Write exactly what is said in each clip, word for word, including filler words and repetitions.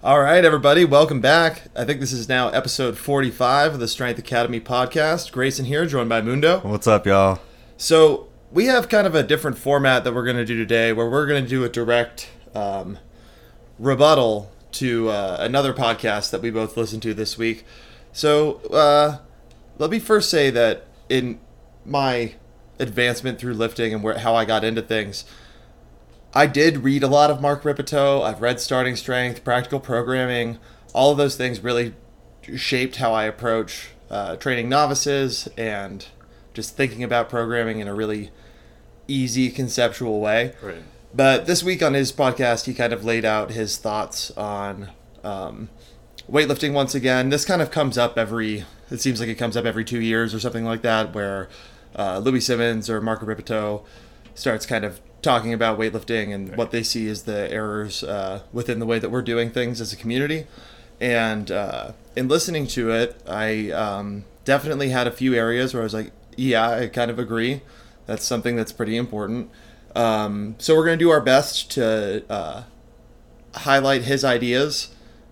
All right, everybody, welcome back. I think this is now episode forty-five of the Strength Academy podcast. Grayson here, joined by Mundo. What's up, y'all? So we have kind of a different format that we're going to do today, where we're going to do a direct um, rebuttal to uh, another podcast that we both listened to this week. So uh, let me first say that in my advancement through lifting and where, how I got into things, I did read a lot of Mark Rippetoe. I've read Starting Strength, Practical Programming. All of those things really shaped how I approach uh, training novices and just thinking about programming in a really easy, conceptual way. Right. But this week on his podcast, he kind of laid out his thoughts on um, weightlifting once again. This kind of comes up every, it seems like it comes up every two years or something like that, where uh, Louis Simmons or Mark Rippetoe starts kind of talking about weightlifting and right. what they see as the errors uh, within the way that we're doing things as a community. And uh, in listening to it, I um, definitely had a few areas where I was like, yeah, I kind of agree. That's something that's pretty important. Um, so we're going to do our best to uh, highlight his ideas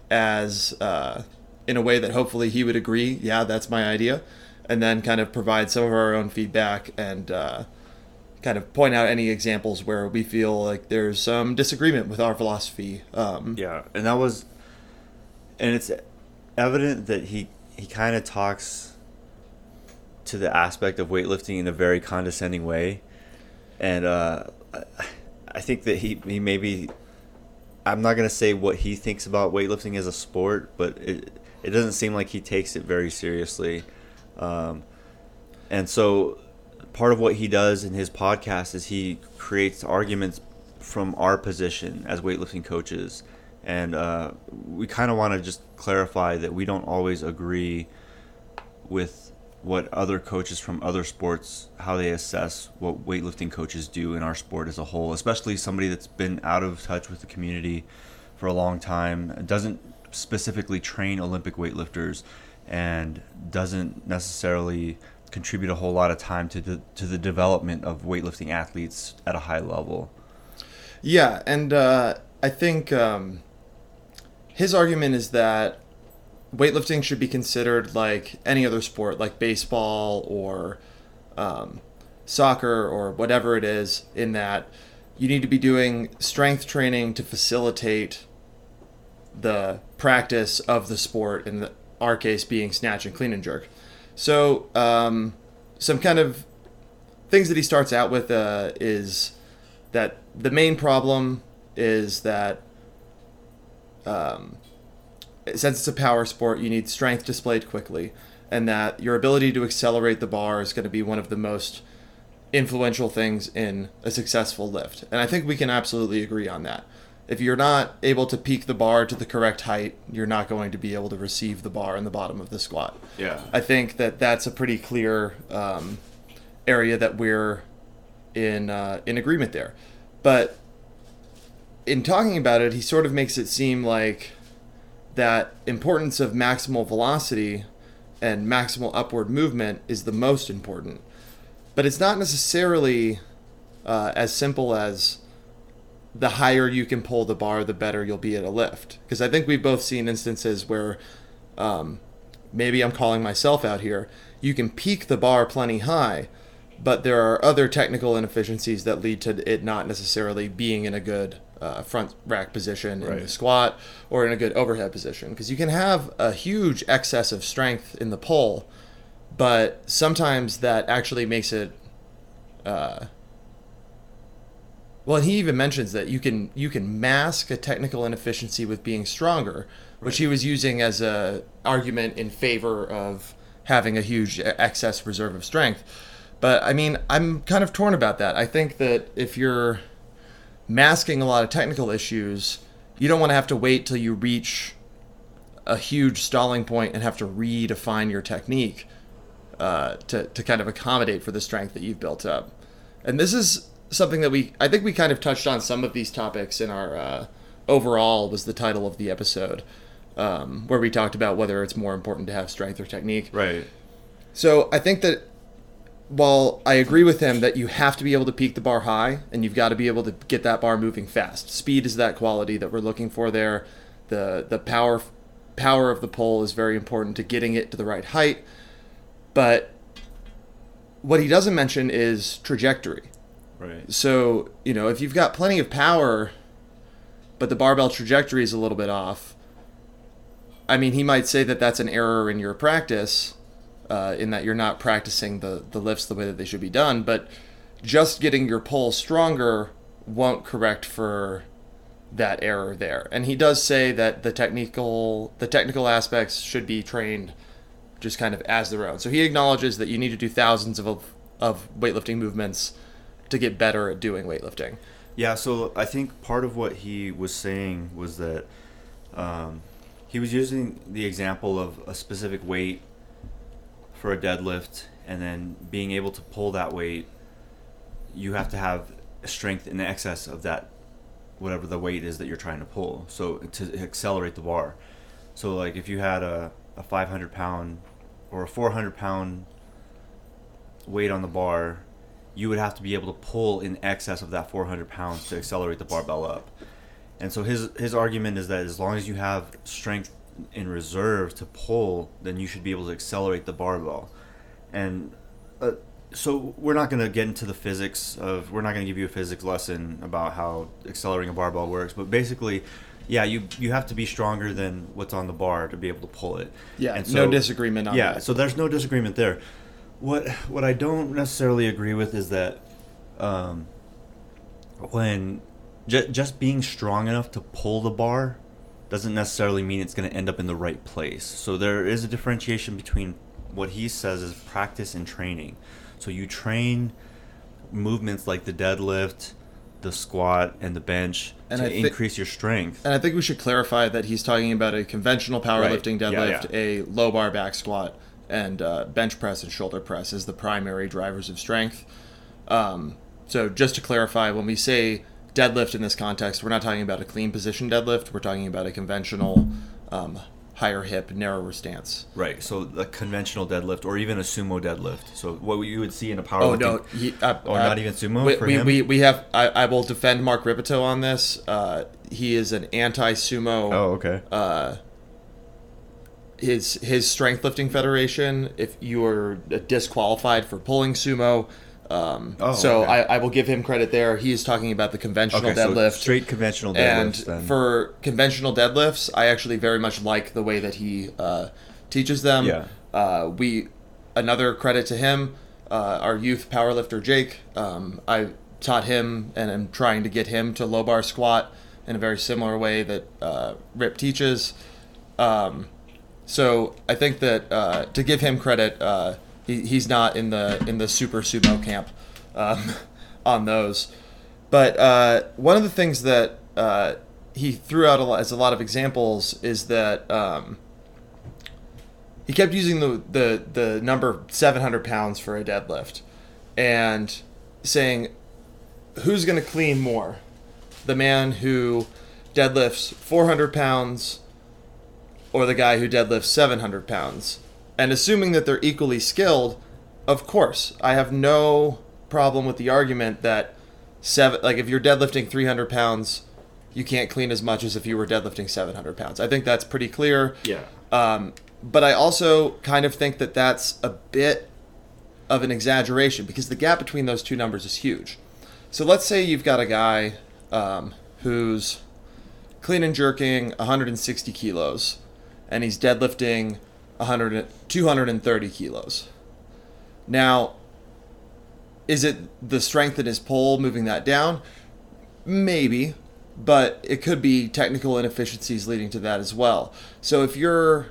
as uh, in a way that hopefully he would agree, yeah, that's my idea, and then kind of provide some of our own feedback and uh, kind of point out any examples where we feel like there's some disagreement with our philosophy. Um, yeah, and that was, and it's evident that he, he kind of talks to the aspect of weightlifting in a very condescending way. And uh, I think that he, he maybe, I'm not going to say what he thinks about weightlifting as a sport, but it, it doesn't seem like he takes it very seriously. Um, and so part of what he does in his podcast is he creates arguments from our position as weightlifting coaches. And uh, we kind of want to just clarify that we don't always agree with what other coaches from other sports, how they assess what weightlifting coaches do in our sport as a whole, especially somebody that's been out of touch with the community for a long time, doesn't specifically train Olympic weightlifters, and doesn't necessarily contribute a whole lot of time to the to the development of weightlifting athletes at a high level. Yeah, and uh, I think um, his argument is that weightlifting should be considered like any other sport, like baseball or um, soccer or whatever it is, in that you need to be doing strength training to facilitate the practice of the sport, in the, our case being snatch and clean and jerk. So um, some kind of things that he starts out with uh, is that the main problem is that um, since it's a power sport, you need strength displayed quickly, and that your ability to accelerate the bar is going to be one of the most influential things in a successful lift. And I think we can absolutely agree on that. If you're not able to peak the bar to the correct height, you're not going to be able to receive the bar in the bottom of the squat. Yeah. I think that that's a pretty clear um, area that we're in uh, in agreement there. But in talking about it, he sort of makes it seem like that importance of maximal velocity and maximal upward movement is the most important. But it's not necessarily uh, as simple as the higher you can pull the bar, the better you'll be at a lift. Because I think we've both seen instances where, um, maybe I'm calling myself out here, you can peak the bar plenty high, but there are other technical inefficiencies that lead to it not necessarily being in a good uh, front rack position in right. the squat or in a good overhead position. Because you can have a huge excess of strength in the pull, but sometimes that actually makes it... Uh, Well, and he even mentions that you can you can mask a technical inefficiency with being stronger, which he was using as a argument in favor of having a huge excess reserve of strength. But I mean, I'm kind of torn about that. I think that if you're masking a lot of technical issues, you don't want to have to wait till you reach a huge stalling point and have to redefine your technique uh, to to kind of accommodate for the strength that you've built up. And this is something that we, I think we kind of touched on some of these topics in our uh, overall was the title of the episode, um, where we talked about whether it's more important to have strength or technique. Right. So I think that while I agree with him that you have to be able to peak the bar high and you've got to be able to get that bar moving fast. Speed is that quality that we're looking for there. the the power power of the pole is very important to getting it to the right height. But what he doesn't mention is trajectory. Right. So, you know, if you've got plenty of power, but the barbell trajectory is a little bit off, I mean, he might say that that's an error in your practice, uh, in that you're not practicing the, the lifts the way that they should be done. But just getting your pull stronger won't correct for that error there. And he does say that the technical the technical aspects should be trained just kind of as their own. So he acknowledges that you need to do thousands of of weightlifting movements to get better at doing weightlifting. Yeah, so I think part of what he was saying was that um, he was using the example of a specific weight for a deadlift, and then being able to pull that weight, you have to have strength in excess of that, whatever the weight is that you're trying to pull, so to accelerate the bar. So like if you had a, a five hundred pound or a four hundred pound weight on the bar, you would have to be able to pull in excess of that four hundred pounds to accelerate the barbell up. And so his his argument is that as long as you have strength in reserve to pull, then you should be able to accelerate the barbell. And uh, so we're not going to get into the physics of, we're not going to give you a physics lesson about how accelerating a barbell works, but basically, yeah, you you have to be stronger than what's on the bar to be able to pull it. Yeah, and so, no disagreement on yeah, that. Yeah, so there's no disagreement there. What what I don't necessarily agree with is that um, when j- just being strong enough to pull the bar doesn't necessarily mean it's going to end up in the right place. So there is a differentiation between what he says is practice and training. So you train movements like the deadlift, the squat, and the bench and to I thi- increase your strength. And I think we should clarify that he's talking about a conventional powerlifting Right. Yeah, deadlift, yeah. a low bar back squat, and uh, bench press and shoulder press as the primary drivers of strength. Um, so just to clarify, when we say deadlift in this context, we're not talking about a clean position deadlift. We're talking about a conventional um, higher hip, narrower stance. Right. So the conventional deadlift, or even a sumo deadlift. So what you would see in a Oh powerlifting, no, he, uh, or uh, not even sumo we, for we, him. we we have. I, I will defend Mark Ripito on this. Uh, he is an anti-sumo. oh, okay. Uh, his his strength lifting federation, if you are disqualified for pulling sumo. Um, Oh, so okay. I, I will give him credit there. He's talking about the conventional Okay, so deadlift. straight conventional and deadlifts. Then. for conventional deadlifts, I actually very much like the way that he uh, teaches them. Yeah. Uh, we another credit to him, uh, our youth powerlifter Jake. Um, I taught him and am trying to get him to low bar squat in a very similar way that uh, Rip teaches. Um, so I think that uh, to give him credit, uh, he, he's not in the in the super sumo camp um, on those. But uh, one of the things that uh, he threw out a lot, as a lot of examples is that um, he kept using the, the, the number seven hundred pounds for a deadlift and saying, who's going to clean more? The man who deadlifts four hundred pounds or the guy who deadlifts seven hundred pounds? And assuming that they're equally skilled, of course, I have no problem with the argument that seven, like if you're deadlifting three hundred pounds, you can't clean as much as if you were deadlifting seven hundred pounds. I think that's pretty clear. Yeah. Um, but I also kind of think that that's a bit of an exaggeration because the gap between those two numbers is huge. So let's say you've got a guy um, who's clean and jerking one hundred sixty kilos and he's deadlifting one hundred, two hundred thirty kilos. Now, is it the strength in his pull moving that down? Maybe, but it could be technical inefficiencies leading to that as well. So if you're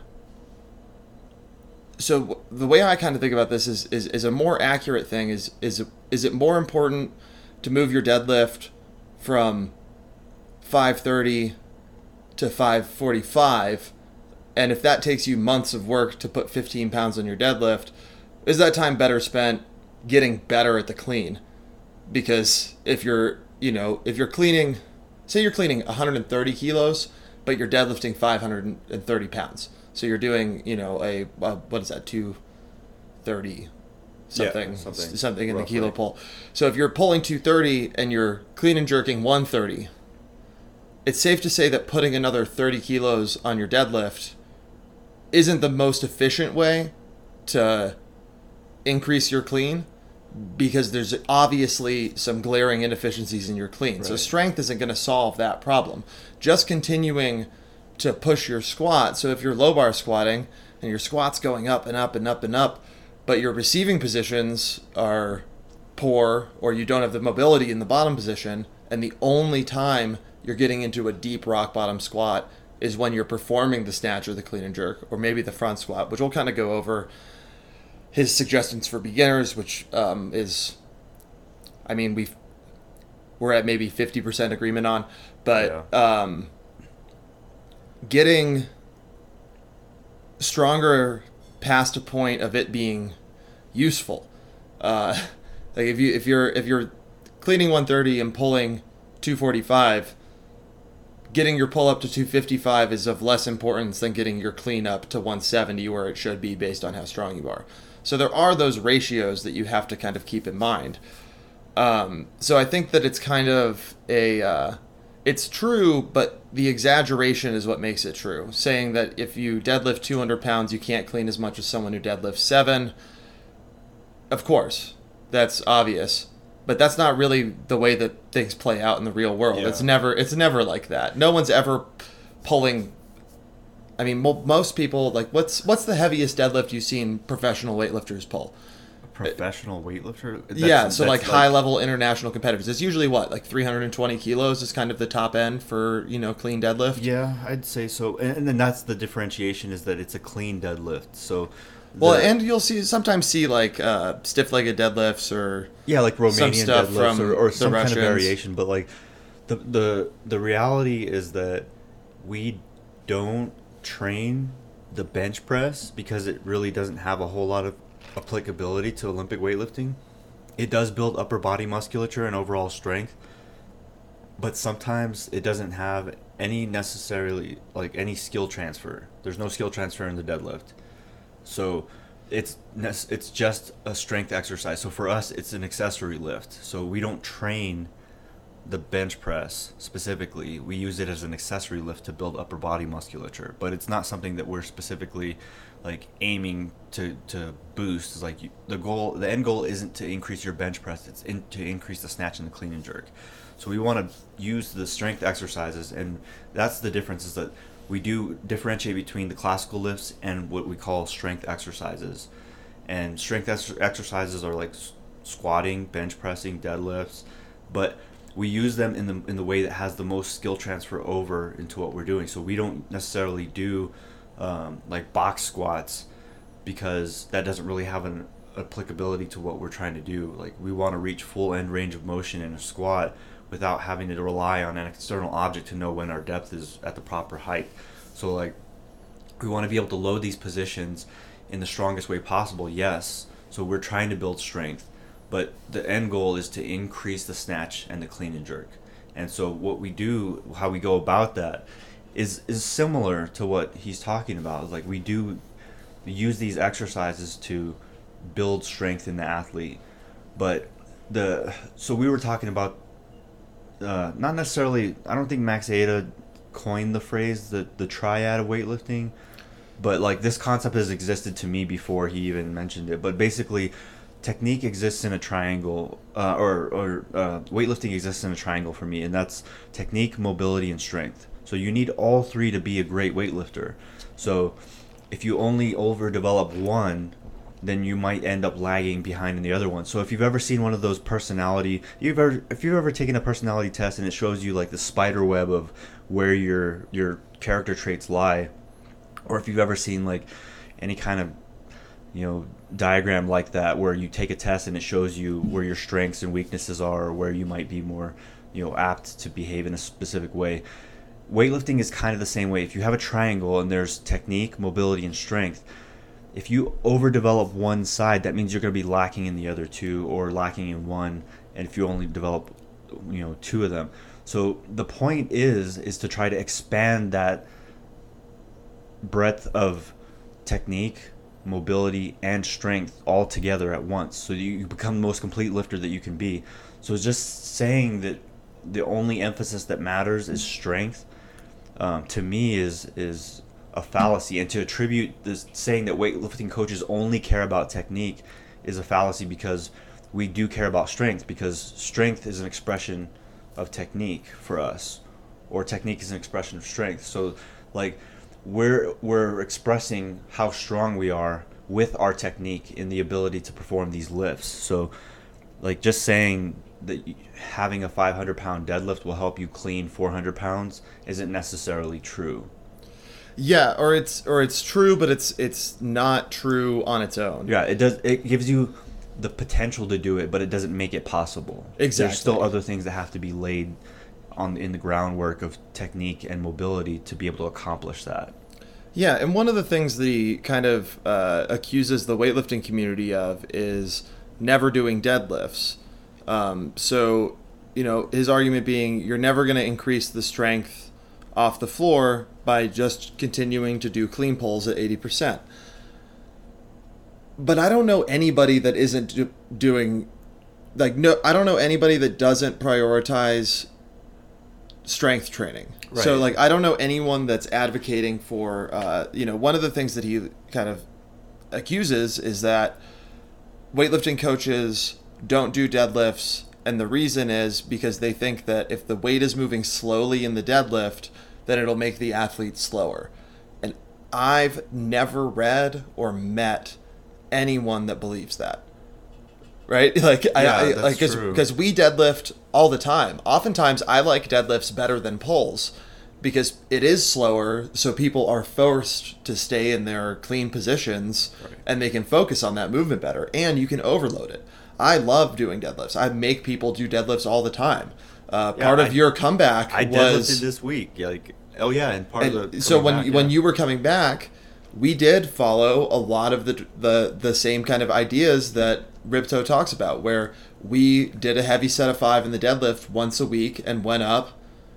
so the way I kind of think about this is is, is a more accurate thing is is is it more important to move your deadlift from five thirty to five forty-five, and if that takes you months of work to put fifteen pounds on your deadlift, is that time better spent getting better at the clean? Because if you're, you know, if you're cleaning, say you're cleaning one hundred thirty kilos, but you're deadlifting five hundred thirty pounds. So you're doing, you know, a, uh, what is that, two thirty something, Yeah, something something in roughly. the kilo pull. So if you're pulling two thirty and you're clean and jerking one thirty, it's safe to say that putting another thirty kilos on your deadlift isn't the most efficient way to increase your clean, because there's obviously some glaring inefficiencies in your clean. Right. So strength isn't going to solve that problem. Just continuing to push your squat. So if you're low bar squatting and your squat's going up and up and up and up, but your receiving positions are poor, or you don't have the mobility in the bottom position, and the only time you're getting into a deep rock bottom squat is when you're performing the snatch or the clean and jerk, or maybe the front squat, which we'll kind of go over his suggestions for beginners, which um, is, I mean, we've, we're at maybe fifty percent agreement on, but yeah. um, getting stronger past a point of it being useful. Uh, like if you if you're if you're cleaning one thirty and pulling two forty-five, getting your pull up to two fifty-five is of less importance than getting your clean up to one seventy, where it should be based on how strong you are. So there are those ratios that you have to kind of keep in mind. Um, so I think that it's kind of a, uh, it's true, but the exaggeration is what makes it true. Saying that if you deadlift two hundred pounds, you can't clean as much as someone who deadlifts seven. Of course, that's obvious, but that's not really the way that things play out in the real world. Yeah. It's never, it's never like that. No one's ever pulling. I mean, mo- most people, like, what's what's the heaviest deadlift you've seen professional weightlifters pull? A professional weightlifter? That's, yeah, so like, like high-level international competitors. It's usually what, like three hundred twenty kilos is kind of the top end for, you know, clean deadlift? Yeah, I'd say so. And, and then that's the differentiation, is that it's a clean deadlift. So, the, well, and you'll see sometimes see like uh, stiff-legged deadlifts or yeah, like Romanian some stuff deadlifts from or, or some Russians. kind of variation. But like the the the reality is that we don't train the bench press because it really doesn't have a whole lot of applicability to Olympic weightlifting. It does build upper body musculature and overall strength, but sometimes it doesn't have any necessarily like any skill transfer. There's no skill transfer in the deadlift, so it's it's just a strength exercise. So for us, it's an accessory lift. So we don't train the bench press specifically. We use it as an accessory lift to build upper body musculature, but it's not something that we're specifically like aiming to to boost. It's like you, the goal, the end goal isn't to increase your bench press, it's in, to increase the snatch and the clean and jerk. So we want to use the strength exercises, and that's the difference, is that we do differentiate between the classical lifts and what we call strength exercises. And strength ex- exercises are like s- squatting, bench pressing, deadlifts, but we use them in the in the way that has the most skill transfer over into what we're doing. So we don't necessarily do um, like box squats, because that doesn't really have an applicability to what we're trying to do. Like, we want to reach full end range of motion in a squat without having to rely on an external object to know when our depth is at the proper height. So like, we want to be able to load these positions in the strongest way possible, yes. So we're trying to build strength, but the end goal is to increase the snatch and the clean and jerk. And so what we do, how we go about that, is is similar to what he's talking about. Like, we do use these exercises to build strength in the athlete. But the so we were talking about uh, not necessarily, I don't think Max Ada coined the phrase, the, the triad of weightlifting, but like, this concept has existed to me before he even mentioned it. But basically, technique exists in a triangle, uh, or, or uh, weightlifting exists in a triangle for me, and that's technique, mobility, and strength. So you need all three to be a great weightlifter. So if you only overdevelop one, then you might end up lagging behind in the other one. So if you've ever seen one of those personality, you've ever, if you've ever taken a personality test and it shows you like the spider web of where your your character traits lie, or if you've ever seen like any kind of, you know, diagram like that where you take a test and it shows you where your strengths and weaknesses are, or where you might be more, you know, apt to behave in a specific way. Weightlifting is kind of the same way. If you have a triangle and there's technique, mobility, and strength, if you overdevelop one side, that means you're going to be lacking in the other two, or lacking in one, and if you only develop, you know, two of them. So the point is is to try to expand that breadth of technique, mobility, and strength all together at once, so you become the most complete lifter that you can be. So it's just saying that the only emphasis that matters is strength, um, to me is is a fallacy. And to attribute this saying that weightlifting coaches only care about technique is a fallacy, because we do care about strength, because strength is an expression of technique for us, or technique is an expression of strength. So like we're we're expressing how strong we are with our technique in the ability to perform these lifts. So like just saying that having a five hundred pound deadlift will help you clean four hundred pounds isn't necessarily true. Yeah, or it's or it's true, but it's it's not true on its own. Yeah, it does. It gives you the potential to do it, but it doesn't make it possible. Exactly. There's still other things that have to be laid on in the groundwork of technique and mobility to be able to accomplish that. Yeah, and one of the things that he kind of uh, accuses the weightlifting community of is never doing deadlifts. Um, so, you know, his argument being you're never going to increase the strength off the floor by just continuing to do clean pulls at eighty percent. But I don't know anybody that isn't do- doing, like, no, I don't know anybody that doesn't prioritize strength training. Right. So, like, I don't know anyone that's advocating for, uh, you know, one of the things that he kind of accuses is that weightlifting coaches don't do deadlifts, and the reason is because they think that if the weight is moving slowly in the deadlift, then it'll make the athlete slower. And I've never read or met anyone that believes that. Right? Like, Yeah, I, I that's like true. because we deadlift all the time. Oftentimes, I like deadlifts better than pulls because it is slower, so people are forced to stay in their clean positions, Right. and they can focus on that movement better, and you can overload it. I love doing deadlifts. I make people do deadlifts all the time. Uh, Yeah, part I- of your comeback I was deadlifted this week. Yeah, like oh yeah, and part and of the so coming when back, you, when yeah. you were coming back, we did follow a lot of the the the same kind of ideas that Ripto talks about, where we did a heavy set of five in the deadlift once a week and went up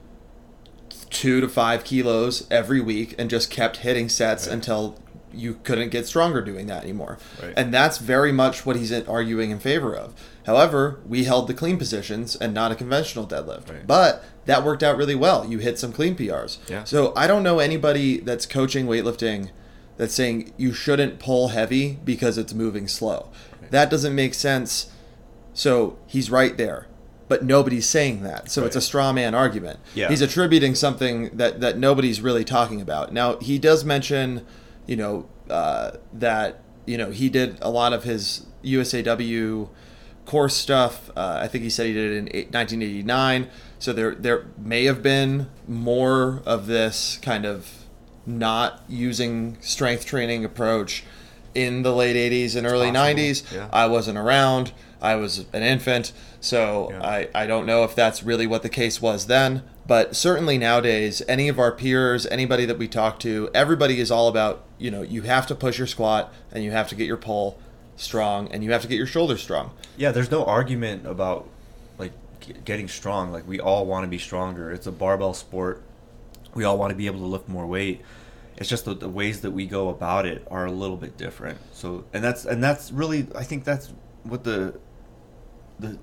two to five kilos every week and just kept hitting sets Right. until you couldn't get stronger doing that anymore. Right. And that's very much what he's arguing in favor of. However, we held the clean positions and not a conventional deadlift. Right. But that worked out really well. You hit some clean P Rs. Yeah. So I don't know anybody that's coaching weightlifting that's saying you shouldn't pull heavy because it's moving slow. Right. That doesn't make sense. So he's right there. But nobody's saying that. So it's a Right. straw man argument. Yeah. He's attributing something that, that nobody's really talking about. Now, he does mention, you know, uh, that, you know, he did a lot of his U S A W course stuff. Uh, I think he said he did it in eight, nineteen eighty-nine. So there there may have been more of this kind of not using strength training approach in the late eighties and early possible, nineties. yeah. I wasn't around. I was an infant. So Yeah. I, I don't know if that's really what the case was then. But certainly nowadays, any of our peers, anybody that we talk to, everybody is all about, you know, you have to push your squat and you have to get your pull strong and you have to get your shoulders strong. Yeah, there's no argument about like g- getting strong. Like we all want to be stronger. It's a barbell sport. We all want to be able to lift more weight. It's just the, the ways that we go about it are a little bit different. So, and that's and that's really, I think that's what the the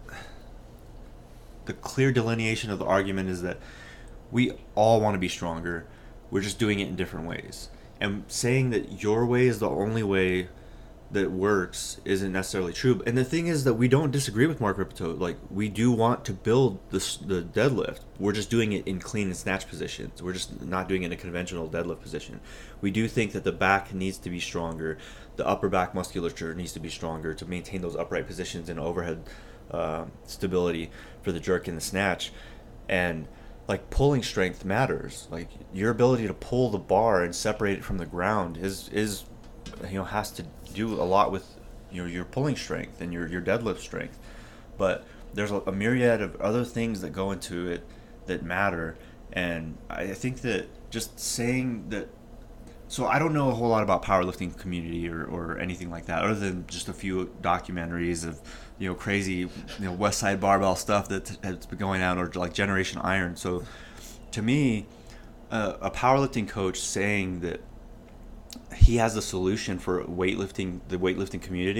the clear delineation of the argument is, that we all want to be stronger. We're just doing it in different ways. And saying that your way is the only way that works isn't necessarily true. And the thing is that we don't disagree with Mark Ripto. Like, we do want to build this, the deadlift. We're just doing it in clean and snatch positions. We're just not doing it in a conventional deadlift position. We do think that the back needs to be stronger. The upper back musculature needs to be stronger to maintain those upright positions and overhead uh, stability for the jerk and the snatch. And like, pulling strength matters. Like, your ability to pull the bar and separate it from the ground is is you know has to do a lot with your your pulling strength and your your deadlift strength. But there's a, a myriad of other things that go into it that matter. And I think that just saying that, so I don't know a whole lot about powerlifting community or, or anything like that, other than just a few documentaries of, you know, crazy, you know, West Side Barbell stuff that has been going on, or like Generation Iron. So to me, uh, a powerlifting coach saying that he has a solution for weightlifting, the weightlifting community,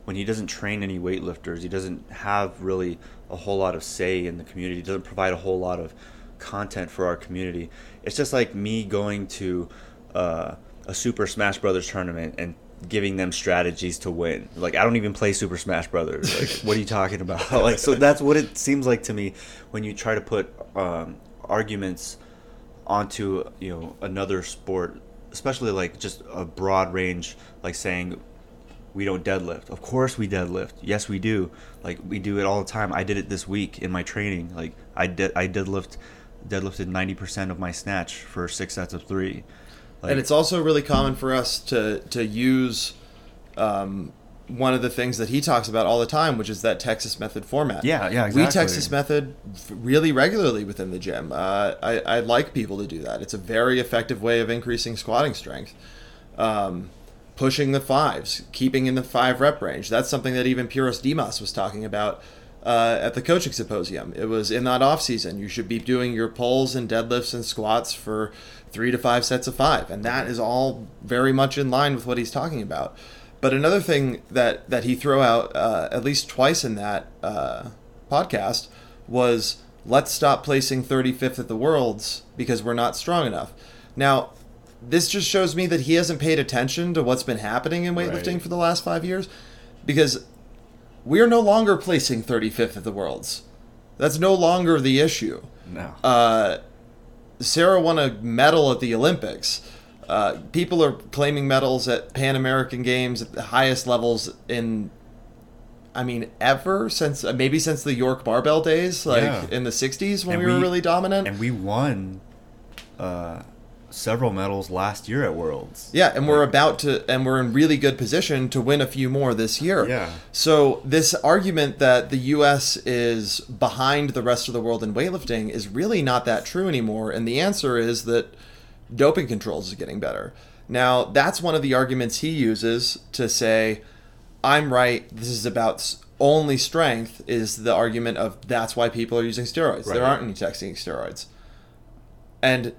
when he doesn't train any weightlifters, he doesn't have really a whole lot of say in the community. He doesn't provide a whole lot of content for our community. It's just like me going to uh, a Super Smash Brothers tournament and giving them strategies to win. Like, I don't even play Super Smash Brothers. Like, what are you talking about? Like, so that's what it seems like to me when you try to put um, arguments onto, you know, another sport, especially like just a broad range, like saying we don't deadlift. Of course we deadlift. Yes, we do. Like, we do it all the time. I did it this week in my training. Like, I did I deadlift deadlifted ninety percent of my snatch for six sets of three. Like, and it's also really common for us to to use um, one of the things that he talks about all the time, which is that Texas method format. Yeah, yeah, exactly. We Texas method really regularly within the gym. Uh, I, I like people to do that. It's a very effective way of increasing squatting strength. Um, pushing the fives, keeping in the five rep range. That's something that even Puros Dimas was talking about uh, at the coaching symposium. It was in that off season. You should be doing your pulls and deadlifts and squats for three to five sets of five. And that is all very much in line with what he's talking about. But another thing that, that he threw out uh, at least twice in that uh, podcast was, let's stop placing thirty-fifth at the Worlds because we're not strong enough. Now, this just shows me that he hasn't paid attention to what's been happening in weightlifting Right. for the last five years, because we are no longer placing thirty-fifth at the Worlds. That's no longer the issue. no. Uh, Sarah won a medal at the Olympics. Uh, people are claiming medals at Pan American Games at the highest levels in, I mean, ever since uh, maybe since the York barbell days, like Yeah. in the sixties when And we, were we- really dominant. And we won uh, several medals last year at Worlds. Yeah, and we're about to, and we're in really good position to win a few more this year. Yeah. So this argument that the U S is behind the rest of the world in weightlifting is really not that true anymore. And the answer is that doping controls is getting better. Now, that's one of the arguments he uses to say, I'm right, this is about s- only strength, is the argument of that's why people are using steroids. Right. There aren't any texting steroids. And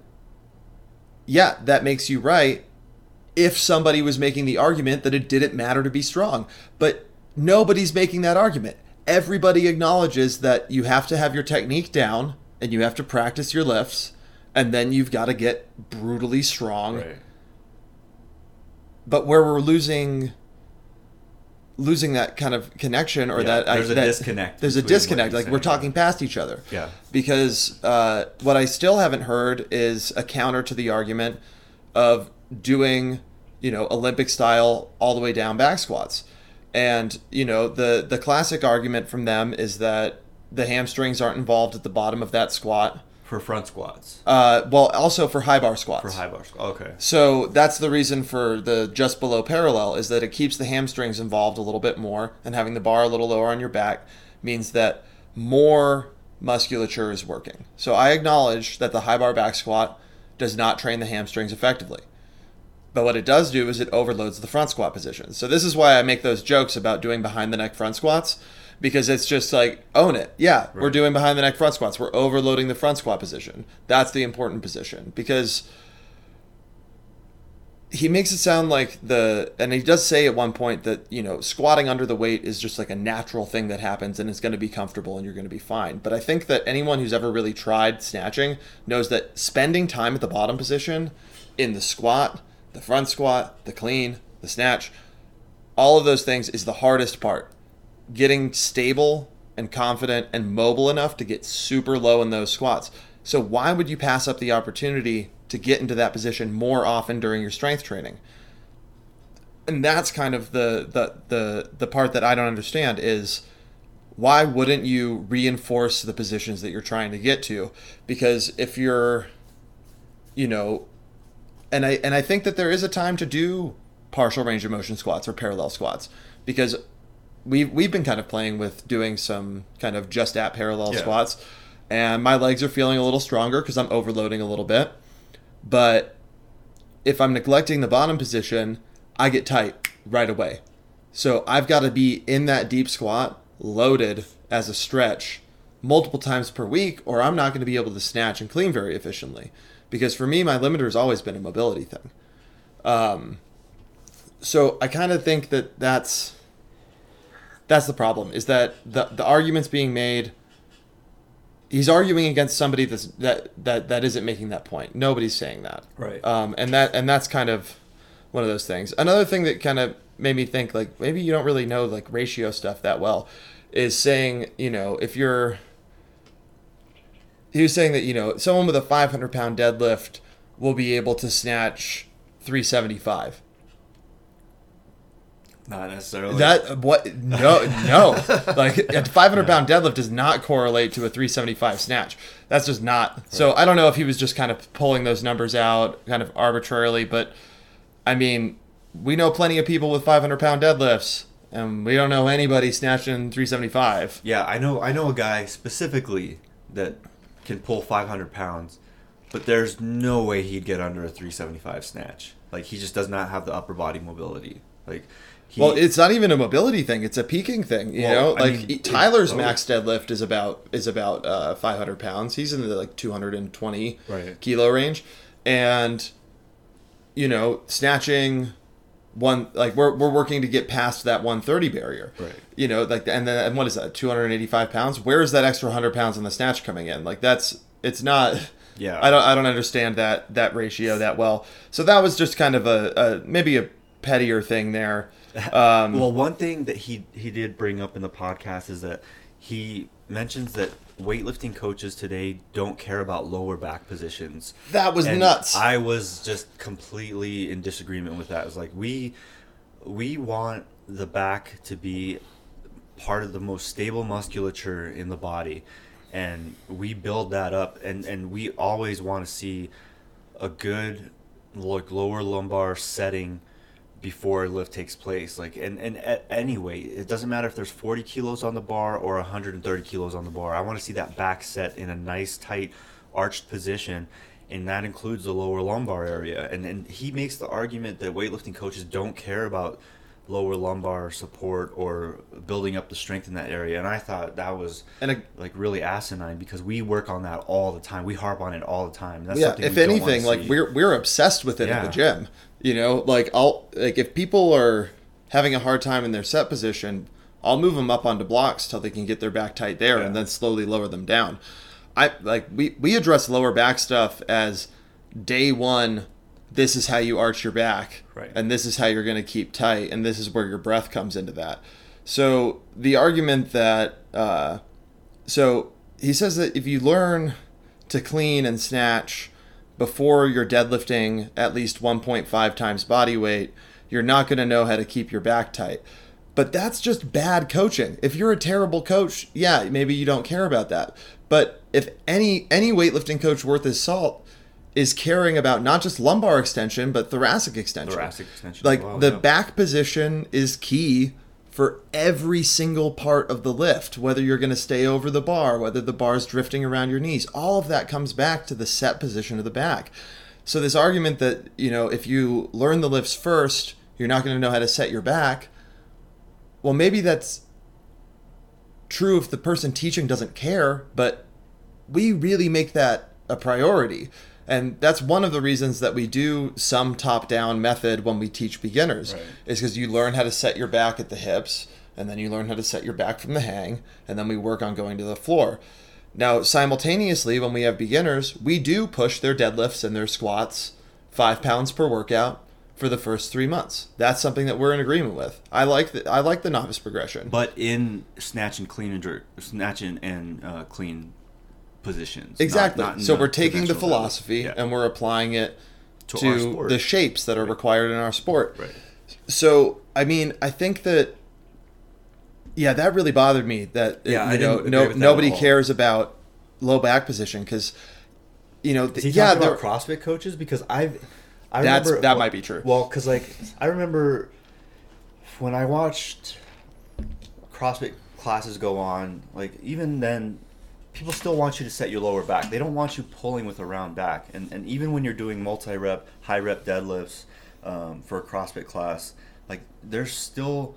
yeah, that makes you right if somebody was making the argument that it didn't matter to be strong. But nobody's making that argument. Everybody acknowledges that you have to have your technique down and you have to practice your lifts, and then you've got to get brutally strong. Right. But where we're losing losing that kind of connection, or Yeah, that there's a that- disconnect There's a between what disconnect. you're Like, we're saying. talking past each other. Yeah. Because uh, what I still haven't heard is a counter to the argument of doing, you know, Olympic style all the way down back squats. And, you know, the the classic argument from them is that the hamstrings aren't involved at the bottom of that squat. For front squats. Uh, well, also for high bar squats. For high bar squats. Okay. So that's the reason for the just below parallel, is that it keeps the hamstrings involved a little bit more, and having the bar a little lower on your back means that more musculature is working. So I acknowledge that the high bar back squat does not train the hamstrings effectively. But what it does do is it overloads the front squat position. So this is why I make those jokes about doing behind the neck front squats, because it's just like, own it. Yeah, we're Right. doing behind the neck front squats. We're overloading the front squat position. That's the important position, because he makes it sound like the, and he does say at one point that, you know, squatting under the weight is just like a natural thing that happens and it's going to be comfortable and you're going to be fine. But I think that anyone who's ever really tried snatching knows that spending time at the bottom position in the squat, the front squat, the clean, the snatch, all of those things is the hardest part. Getting stable and confident and mobile enough to get super low in those squats. So why would you pass up the opportunity to get into that position more often during your strength training? And that's kind of the the the, the part that I don't understand is, why wouldn't you reinforce the positions that you're trying to get to? Because if you're, you know, and I and I think that there is a time to do partial range of motion squats or parallel squats, because we've we've been kind of playing with doing some kind of just at parallel Yeah. squats, and my legs are feeling a little stronger because I'm overloading a little bit. But if I'm neglecting the bottom position, I get tight right away. So I've got to be in that deep squat, loaded as a stretch multiple times per week, or I'm not going to be able to snatch and clean very efficiently. Because for me, my limiter has always been a mobility thing. Um, so I kind of think that that's That's the problem. Is that the the arguments being made. He's arguing against somebody that's, that that that isn't making that point. Nobody's saying that. Right. Um, and that and that's kind of one of those things. Another thing that kind of made me think like maybe you don't really know like ratio stuff that well, is saying you know if you're. He was saying that, you know, someone with a five hundred pound deadlift will be able to snatch three seventy-five. Not necessarily. That, what? No, no. Like, a five hundred pound deadlift does not correlate to a three seventy-five snatch. That's just not. Right. So I don't know if he was just kind of pulling those numbers out kind of arbitrarily, but I mean, we know plenty of people with five hundred pound deadlifts. And we don't know anybody snatching three seventy-five. Yeah, I know. I know a guy specifically that can pull five hundred pounds, but there's no way he'd get under a three seventy-five snatch. Like, he just does not have the upper body mobility. Like, he, well, it's not even a mobility thing; it's a peaking thing. You well, know, like I mean, Tyler's it, max deadlift is about is about uh, five hundred pounds. He's in the like two hundred twenty right. kilo range, and you know, snatching one like we're we're working to get past that one thirty barrier. Right. You know, like and then and what is that? two hundred eighty-five pounds. Where is that extra one hundred pounds on the snatch coming in? Like that's it's not. Yeah. I don't I don't understand that that ratio that well. So that was just kind of a, a maybe a pettier thing there. Um, well, one thing that he he did bring up in the podcast is that he mentions that weightlifting coaches today don't care about lower back positions. That was and nuts. I was just completely in disagreement with that. It was like we we want the back to be part of the most stable musculature in the body, and we build that up, and, and we always want to see a good like lower lumbar setting before a lift takes place. Like and, and at anyway, it doesn't matter if there's forty kilos on the bar or one hundred thirty kilos on the bar. I want to see that back set in a nice tight arched position, and that includes the lower lumbar area. And and he makes the argument that weightlifting coaches don't care about lower lumbar support or building up the strength in that area. And I thought that was and a, like really asinine, because we work on that all the time. We harp on it all the time. That's yeah, something if we don't anything, wanna like see. we're we're obsessed with it Yeah. at the gym. You know, like I'll like if people are having a hard time in their set position, I'll move them up onto blocks till they can get their back tight there, Yeah. and then slowly lower them down. I like we we address lower back stuff as day one. This is how you arch your back, Right. and this is how you're going to keep tight, and this is where your breath comes into that. So the argument that uh, so he says that if you learn to clean and snatch before you're deadlifting at least one point five times body weight, you're not going to know how to keep your back tight. But that's just bad coaching. If you're a terrible coach, yeah, maybe you don't care about that. But if any any weightlifting coach worth his salt is caring about not just lumbar extension, but thoracic extension. Thoracic extension Like as well, the yeah. back position is key for every single part of the lift, whether you're going to stay over the bar, whether the bar's drifting around your knees. All of that comes back to the set position of the back. So this argument that, you know, if you learn the lifts first, you're not going to know how to set your back. Well, maybe that's true if the person teaching doesn't care, but we really make that a priority. And that's one of the reasons that we do some top-down method when we teach beginners, Right. is because you learn how to set your back at the hips, and then you learn how to set your back from the hang, and then we work on going to the floor. Now, simultaneously, when we have beginners, we do push their deadlifts and their squats five pounds per workout for the first three months. That's something that we're in agreement with. I like the, I like the novice progression. But in snatch and clean and jerk, snatch and, and uh, clean positions. Exactly. Not, not in So we're taking the conventional philosophy deadlift. Yeah. and we're applying it To to, our sport. the shapes that are required in our sport. Right. So, I mean, I think that, yeah, that really bothered me that, Yeah, you I know, didn't no, agree with that nobody at all. cares about low back position because, you know, Is he yeah, talking there- about CrossFit coaches? Because I've, I That's- remember that might be true. Well, because like I remember when I watched CrossFit classes go on, like even then, people still want you to set your lower back. They don't want you pulling with a round back. And and even when you're doing multi-rep, high-rep deadlifts um, for a CrossFit class, like there's still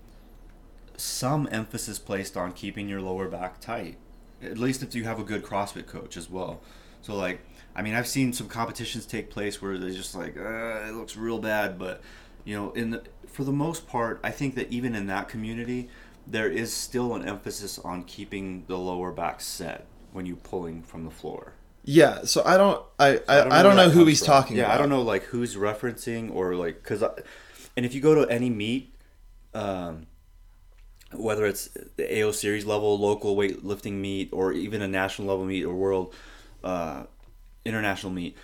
some emphasis placed on keeping your lower back tight. At least if you have a good CrossFit coach as well. So like, I mean, I've seen some competitions take place where they're just like, uh, it looks real bad. But, you know, in the, for the most part, I think that even in that community, there is still an emphasis on keeping the lower back set when you're pulling from the floor. Yeah, so I don't, I, I, I don't know, I don't where know that who comes he's from. talking yeah, about. I don't know like who's referencing or like because, and if you go to any meet, um, whether it's the A O series level, local weightlifting meet, or even a national level meet or world, uh, international meet,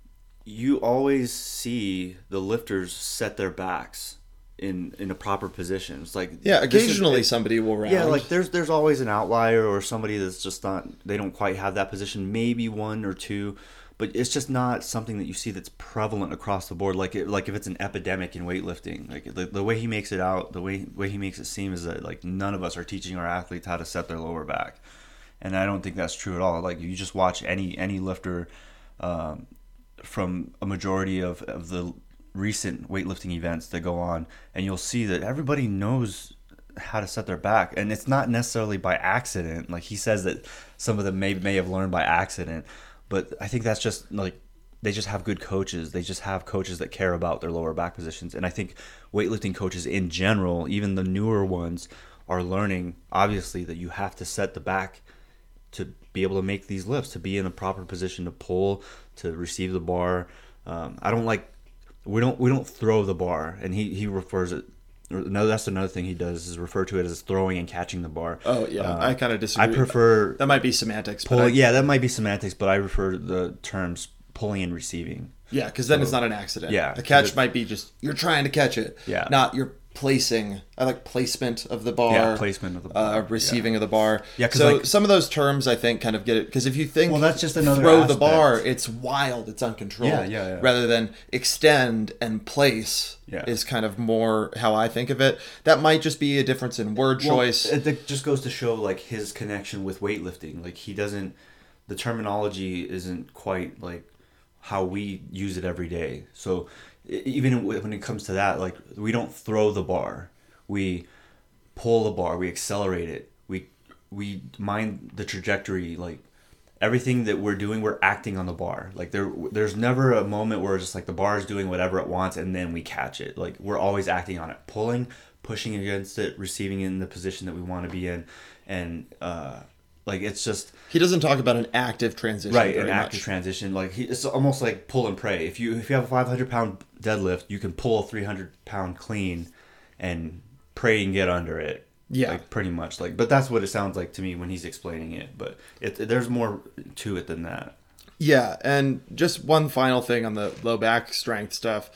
you always see the lifters set their backs in in a proper position. It's like Yeah, this is- occasionally it- somebody will round. yeah, like there's there's always an outlier or somebody that's just not, they don't quite have that position, maybe one or two, but it's just not something that you see that's prevalent across the board. Like it, like if it's an epidemic in weightlifting, like the, the way he makes it out, the way way he makes it seem is that like none of us are teaching our athletes how to set their lower back, and I don't think that's true at all. Like you just watch any any lifter, um, from a majority of of the recent weightlifting events that go on, and you'll see that everybody knows how to set their back, and it's not necessarily by accident. Like he says that some of them may may have learned by accident, but I think that's just like they just have good coaches. They just have coaches that care about their lower back positions, and I think weightlifting coaches in general, even the newer ones, are learning obviously that you have to set the back to be able to make these lifts, to be in a proper position to pull, to receive the bar. Um, I don't like we don't we don't throw the bar, and he he refers it. No, that's another thing he does is refer to it as throwing and catching the bar. Oh yeah, Uh, I kind of disagree. I prefer that might be semantics. pull. But I, Yeah, that might be semantics, but I refer the terms pulling and receiving. yeah, because then So- it's not an accident. Yeah, a catch it- might be just you're trying to catch it. Yeah. not you're placing. I like placement of the bar. Yeah, placement of the bar, Uh, receiving of the bar. Yeah, 'cause, so like- some of those terms I think kind of get it because if you think Well, that's just another throw the aspect. bar, it's wild, it's uncontrolled. Yeah, yeah, yeah. Rather than extend and place Yeah. is kind of more how I think of it. That might just be a difference in word Well, choice. It, it just goes to show like his connection with weightlifting. Like he doesn't, the terminology isn't quite like how we use it every day. So e- even when it comes to that, like we don't throw the bar, we pull the bar, we accelerate it, we we mind the trajectory, like everything that we're doing, we're acting on the bar. Like there there's never a moment where it's just like the bar is doing whatever it wants and then we catch it. Like we're always acting on it, pulling, pushing against it, receiving in the position that we want to be in, and uh like it's just He doesn't talk about an active transition. right an very active much. transition. Like he, it's almost like pull and pray. If you if you have a five hundred pound deadlift, you can pull a three hundred pound clean and pray and get under it. Yeah. Like pretty much like, but that's what it sounds like to me when he's explaining it. But it, there's more to it than that. Yeah, and just one final thing on the low back strength stuff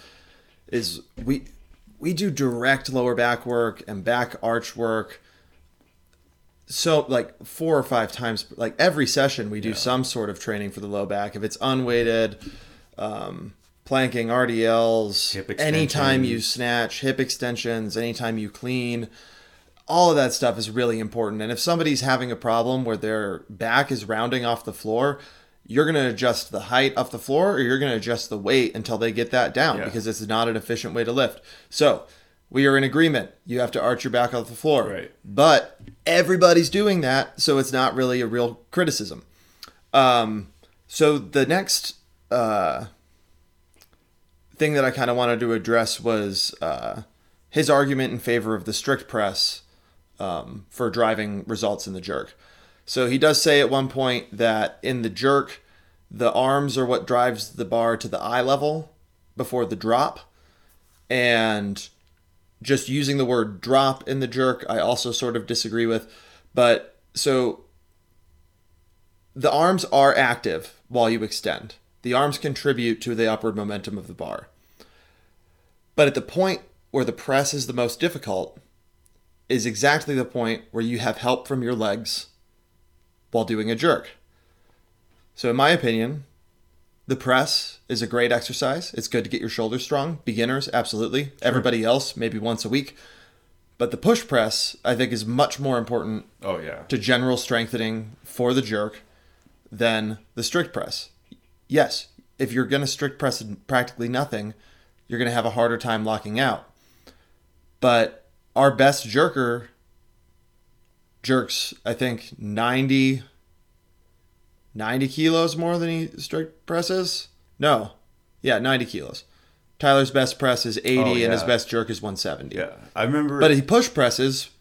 is we we do direct lower back work and back arch work. So like four or five times, like every session, we do Yeah. some sort of training for the low back. If it's unweighted, um, planking, R D Ls, Hip anytime you extensions. snatch, hip extensions, anytime you clean, all of that stuff is really important. And if somebody's having a problem where their back is rounding off the floor, you're going to adjust the height off the floor or you're going to adjust the weight until they get that down Yeah. because it's not an efficient way to lift. So we are in agreement. You have to arch your back off the floor. Right. But everybody's doing that, so it's not really a real criticism. Um, so the next uh, thing that I kind of wanted to address was uh, his argument in favor of the strict press um, for driving results in the jerk. So he does say at one point that in the jerk, the arms are what drives the bar to the eye level before the drop. And just using the word drop in the jerk, I also sort of disagree with. But so the arms are active while you extend. The arms contribute to the upward momentum of the bar. But at the point where the press is the most difficult is exactly the point where you have help from your legs while doing a jerk. So in my opinion, the press is a great exercise. It's good to get your shoulders strong. Beginners, absolutely. Everybody else, maybe once a week. But the push press, I think, is much more important Oh yeah. to general strengthening for the jerk than the strict press. Yes, if you're going to strict press practically nothing, you're going to have a harder time locking out. But our best jerker jerks, I think, ninety, ninety kilos more than he strict presses. No. Yeah, ninety kilos. Tyler's best press is eighty Oh, and his yeah. best jerk is one seventy. Yeah. I remember. But he push presses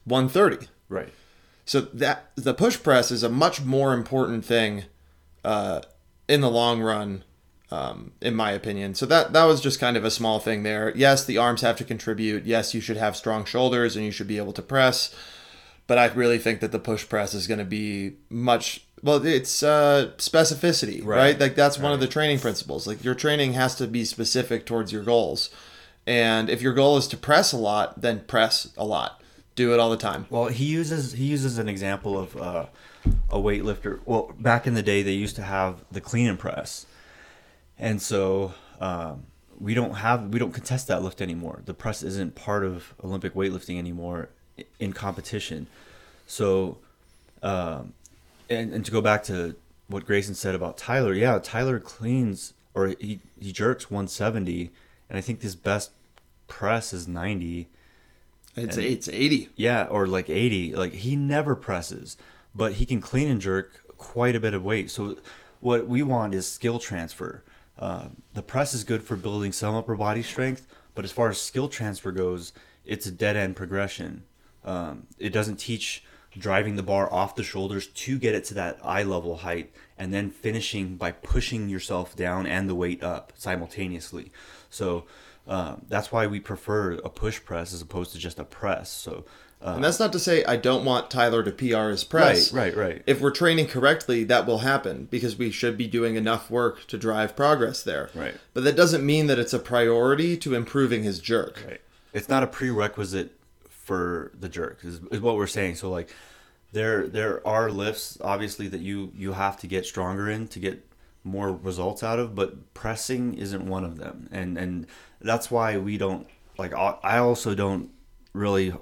one thirty. Right. So that the push press is a much more important thing uh, in the long run, um, in my opinion. So that that was just kind of a small thing there. Yes, the arms have to contribute. Yes, you should have strong shoulders and you should be able to press. But I really think that the push press is going to be much, well, it's uh, specificity, right? Right. Like that's one Right. of the training principles. Like your training has to be specific towards your goals. And if your goal is to press a lot, then press a lot. Do it all the time. Well, he uses he uses an example of uh, a weightlifter. Well, back in the day, they used to have the clean and press, and so um, we don't have we don't contest that lift anymore. The press isn't part of Olympic weightlifting anymore i- in competition. So, um, and and to go back to what Grayson said about Tyler, yeah, Tyler cleans or he he jerks one seventy, and I think his best press is ninety. It's And- it's eighty. Yeah, or like eighty. Like he never presses, but he can clean and jerk quite a bit of weight. So what we want is skill transfer. Uh, the press is good for building some upper body strength, but as far as skill transfer goes, it's a dead end progression. Um, it doesn't teach driving the bar off the shoulders to get it to that eye level height and then finishing by pushing yourself down and the weight up simultaneously. So um, that's why we prefer a push press as opposed to just a press. So uh, And that's not to say I don't want Tyler to P R his press. right, right, right. If we're training correctly, that will happen because we should be doing enough work to drive progress there. Right. But that doesn't mean that it's a priority to improving his jerk. Right. It's not a prerequisite for the jerk is, is what we're saying. So like there there are lifts obviously that you you have to get stronger in to get more results out of, but pressing isn't one of them. And and that's why we don't like I I also don't really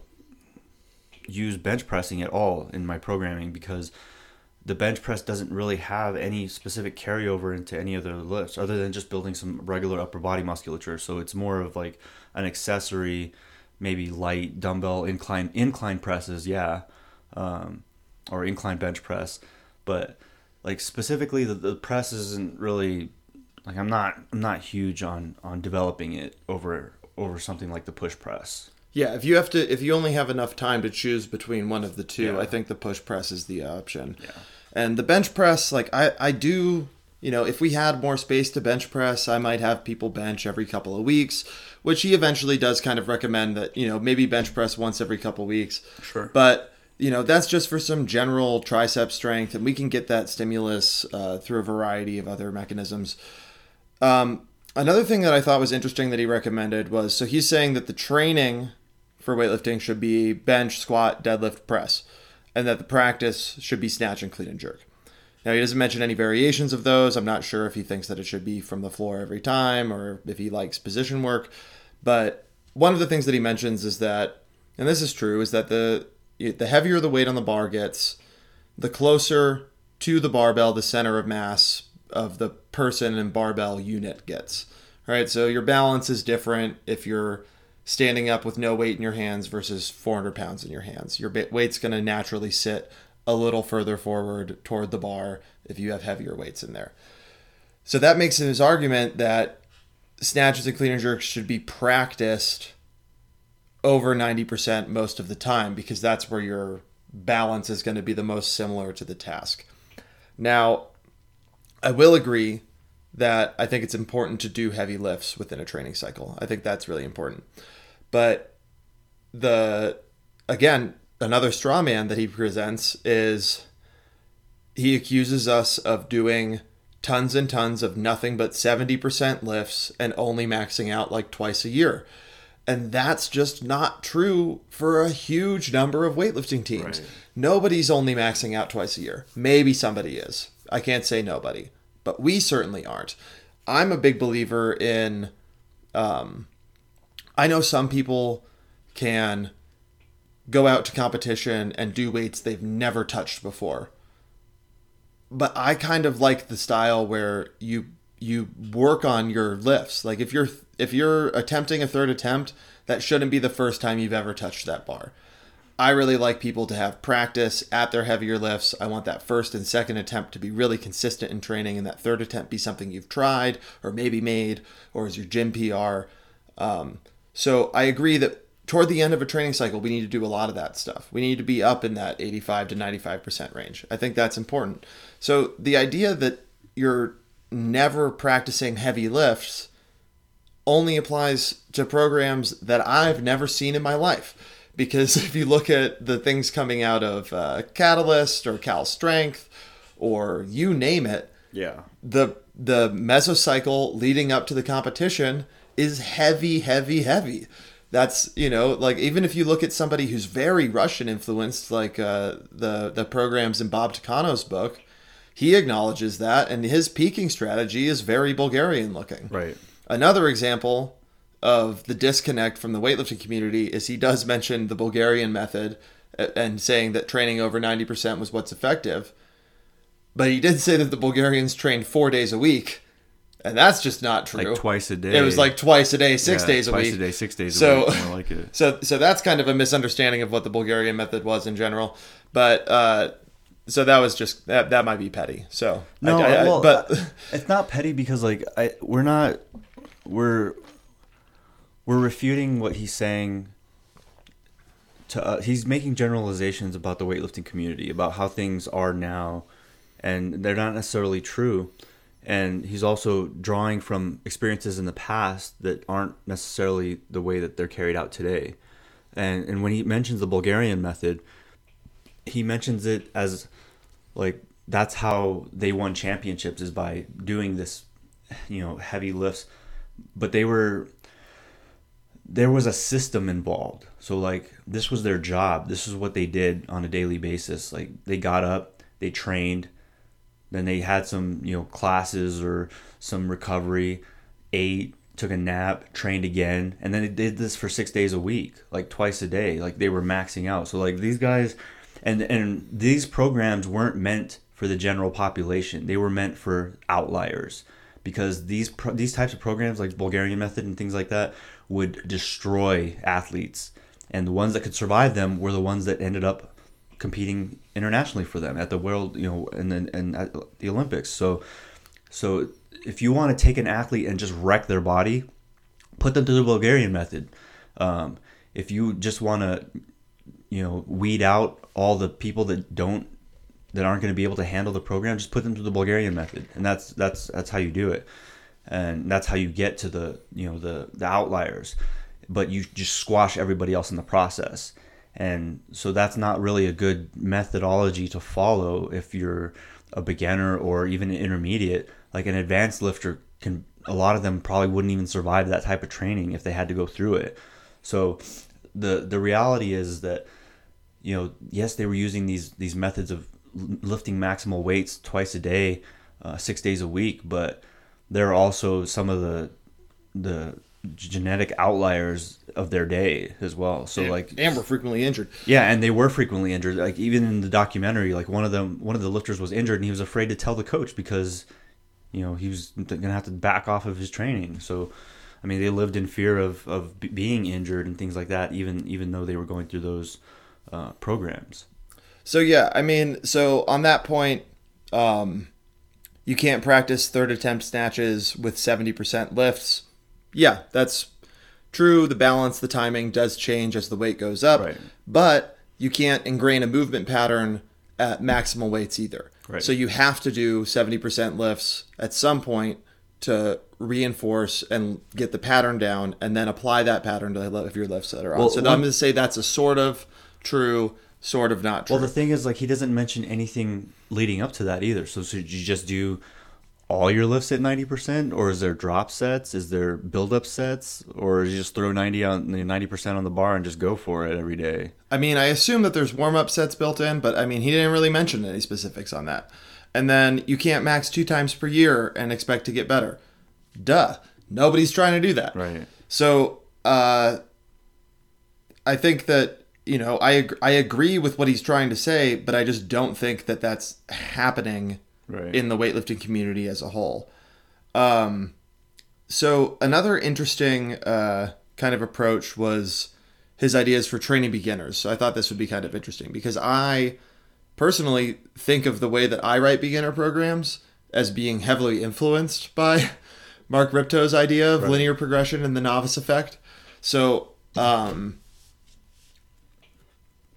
use bench pressing at all in my programming because the bench press doesn't really have any specific carryover into any other lifts other than just building some regular upper body musculature. So it's more of like an accessory, maybe light dumbbell incline incline presses, yeah, um, or incline bench press. But like specifically, the, the press isn't really like I'm not I'm not huge on on developing it over over something like the push press. Yeah, if you have to, if you only have enough time to choose between one of the two, Yeah. I think the push press is the option. Yeah. And the bench press, like I, I do, you know, if we had more space to bench press, I might have people bench every couple of weeks, which he eventually does kind of recommend that, you know, maybe bench press once every couple of weeks. Sure. But, you know, that's just for some general tricep strength, and we can get that stimulus uh, through a variety of other mechanisms. Um, another thing that I thought was interesting that he recommended was, so he's saying that the training for weightlifting should be bench, squat, deadlift, press, and that the practice should be snatch and clean and jerk. Now, he doesn't mention any variations of those. I'm not sure if he thinks that it should be from the floor every time or if he likes position work. But one of the things that he mentions is that, and this is true, is that the the heavier the weight on the bar gets, the closer to the barbell, the center of mass of the person and barbell unit gets. All right, so your balance is different if you're standing up with no weight in your hands versus four hundred pounds in your hands. Your weight's going to naturally sit a little further forward toward the bar if you have heavier weights in there. So that makes his argument that snatches and clean and jerks should be practiced over ninety percent most of the time because that's where your balance is going to be the most similar to the task. Now, I will agree that I think it's important to do heavy lifts within a training cycle. I think that's really important. But the again, another straw man that he presents is he accuses us of doing tons and tons of nothing but seventy percent lifts and only maxing out like twice a year. And that's just not true for a huge number of weightlifting teams. Right. Nobody's only maxing out twice a year. Maybe somebody is. I can't say nobody, but we certainly aren't. I'm a big believer in, um, I know some people can go out to competition and do weights they've never touched before. But I kind of like the style where you you work on your lifts. Like if you're if you're attempting a third attempt, that shouldn't be the first time you've ever touched that bar. I really like people to have practice at their heavier lifts. I want that first and second attempt to be really consistent in training, and that third attempt be something you've tried or maybe made or is your gym P R. Um, so I agree that toward the end of a training cycle, we need to do a lot of that stuff. We need to be up in that eighty-five to ninety-five percent range. I think that's important. So the idea that you're never practicing heavy lifts only applies to programs that I've never seen in my life. Because if you look at the things coming out of uh, Catalyst or Cal Strength or you name it, Yeah. the the mesocycle leading up to the competition is heavy, heavy, heavy. That's, you know, like even if you look at somebody who's very Russian influenced, like uh, the, the programs in Bob Takano's book, he acknowledges that, and his peaking strategy is very Bulgarian looking. Right. Another example of the disconnect from the weightlifting community is he does mention the Bulgarian method and saying that training over ninety percent was what's effective. But he did say that the Bulgarians trained four days a week, and that's just not true. Like twice a day. It was like twice a day, six Yeah, days a twice week. a day, six days a So- week. More like it. So, so that's kind of a misunderstanding of what the Bulgarian method was in general. But uh, so that was just that. That might be petty. So No, I, I, I- well, but it's not petty because like I we're not we're we're refuting what he's saying. To uh, he's making generalizations about the weightlifting community, about how things are now, and they're not necessarily true. And he's also drawing from experiences in the past that aren't necessarily the way that they're carried out today. And and when he mentions the Bulgarian method, he mentions it as like that's how they won championships, is by doing this, you know, heavy lifts. But they were there was a system involved. So like this was their job. This is what they did on a daily basis. Like they got up, they trained, then they had some, you know, classes or some recovery, ate, took a nap, trained again, and then they did this for six days a week, like twice a day. Like they were maxing out. So like these guys, and and these programs weren't meant for the general population. They were meant for outliers, because these pro- these types of programs like Bulgarian method and things like that would destroy athletes, and the ones that could survive them were the ones that ended up competing internationally for them at the world, you know, and then and at the Olympics. So, so if you want to take an athlete and just wreck their body, put them through the Bulgarian method. Um, if you just want to, you know, weed out all the people that don't, that aren't going to be able to handle the program, just put them through the Bulgarian method, and that's that's that's how you do it, and that's how you get to the, you know, the the outliers, but you just squash everybody else in the process. And so that's not really a good methodology to follow if you're a beginner or even an intermediate. Like an advanced lifter can, a lot of them probably wouldn't even survive that type of training if they had to go through it. So the the reality is that, you know, yes, they were using these these methods of lifting maximal weights twice a day, uh, six days a week, but there are also some of the the genetic outliers of their day as well. So and, like, and were frequently injured. yeah, and they were frequently injured. Like even in the documentary, like one of them, one of the lifters was injured, and he was afraid to tell the coach because, you know, he was gonna have to back off of his training. So, I mean, they lived in fear of of b- being injured and things like that, even even though they were going through those uh, programs. So yeah, I mean, so on that point, um, you can't practice third attempt snatches with seventy percent lifts. Yeah, that's true. The balance, the timing does change as the weight goes up, Right. but you can't ingrain a movement pattern at maximal weights either. Right. So you have to do seventy percent lifts at some point to reinforce and get the pattern down, and then apply that pattern to the- if your lifts that are on. Well, so one- I'm going to say that's a sort of true, sort of not true. Well, the thing is, like, he doesn't mention anything leading up to that either. So, so did you just do all your lifts at ninety percent, or is there drop sets? Is there build up sets, or you just throw ninety on ninety percent on the bar and just go for it every day? I mean, I assume that there's warm-up sets built in, but I mean, he didn't really mention any specifics on that. And then you can't max two times per year and expect to get better. Duh. Nobody's trying to do that. Right. So, uh, I think that, you know, I ag- I agree with what he's trying to say, but I just don't think that that's happening Right. in the weightlifting community as a whole. Um, so another interesting uh, kind of approach was his ideas for training beginners. So I thought this would be kind of interesting because I personally think of the way that I write beginner programs as being heavily influenced by Mark Ripto's idea of Right. linear progression and the novice effect. So um,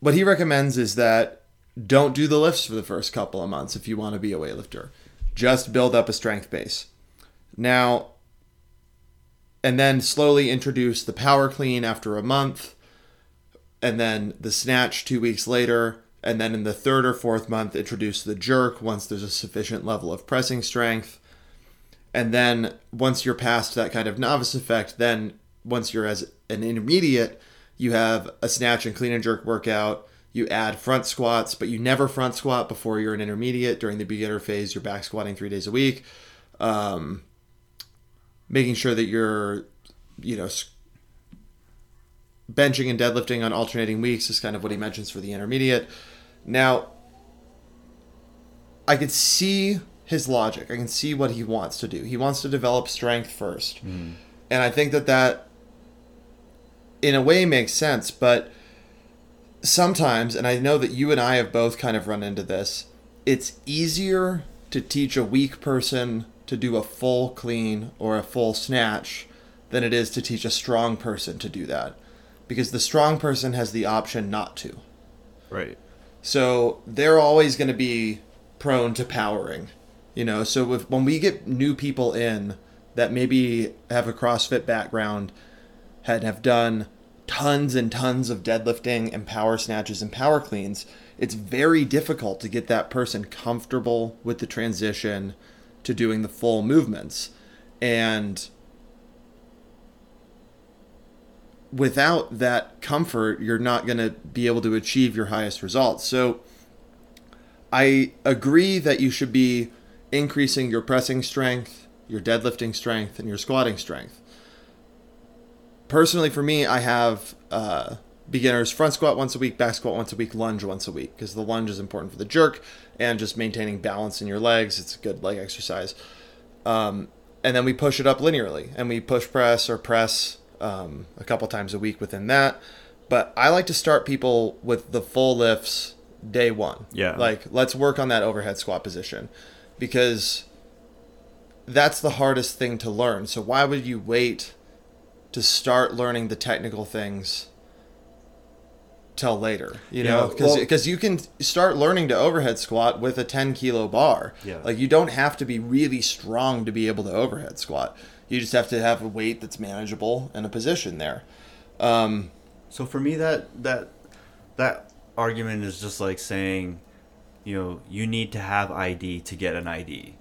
what he recommends is that don't do the lifts for the first couple of months if you want to be a weightlifter. Just build up a strength base. Now, and then slowly introduce the power clean after a month, and then the snatch two weeks later, and then in the third or fourth month, introduce the jerk once there's a sufficient level of pressing strength. And then once you're past that kind of novice effect, then once you're as an intermediate, you have a snatch and clean and jerk workout. You add front squats, but you never front squat before you're an intermediate. During the beginner phase, you're back squatting three days a week. Um, making sure that you're, you know, benching and deadlifting on alternating weeks is kind of what he mentions for the intermediate. Now, I could see his logic. I can see what he wants to do. He wants to develop strength first. Mm. And I think that that, in a way, makes sense. But sometimes, and I know that you and I have both kind of run into this, it's easier to teach a weak person to do a full clean or a full snatch than it is to teach a strong person to do that. Because the strong person has the option not to. Right. So they're always going to be prone to powering. You know, so if, when we get new people in that maybe have a CrossFit background and have done tons and tons of deadlifting and power snatches and power cleans, it's very difficult to get that person comfortable with the transition to doing the full movements. And without that comfort, you're not going to be able to achieve your highest results. So I agree that you should be increasing your pressing strength, your deadlifting strength, and your squatting strength. Personally, for me, I have uh, beginners front squat once a week, back squat once a week, lunge once a week, because the lunge is important for the jerk and just maintaining balance in your legs. It's a good leg exercise. Um, and then we push it up linearly, and we push press or press um, a couple times a week within that. But I like to start people with the full lifts day one. Yeah. Like, let's work on that overhead squat position, because that's the hardest thing to learn. So why would you wait to start learning the technical things till later? You know, because yeah, well, you can start learning to overhead squat with a ten kilo bar. Yeah. Like, you don't have to be really strong to be able to overhead squat. You just have to have a weight that's manageable and a position there. Um, so for me, that that that argument is just like saying, you know, you need to have I D to get an I D.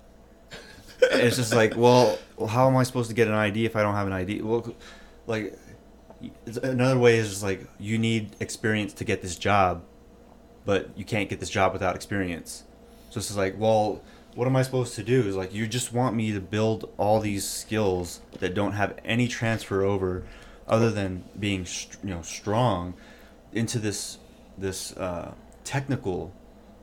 It's just like, well, well, how am I supposed to get an I D if I don't have an I D? Well, like, another way is just like, you need experience to get this job, but you can't get this job without experience. So it's just like, well, what am I supposed to do? Is like, you just want me to build all these skills that don't have any transfer over, other than being, you know, strong, into this this uh, technical.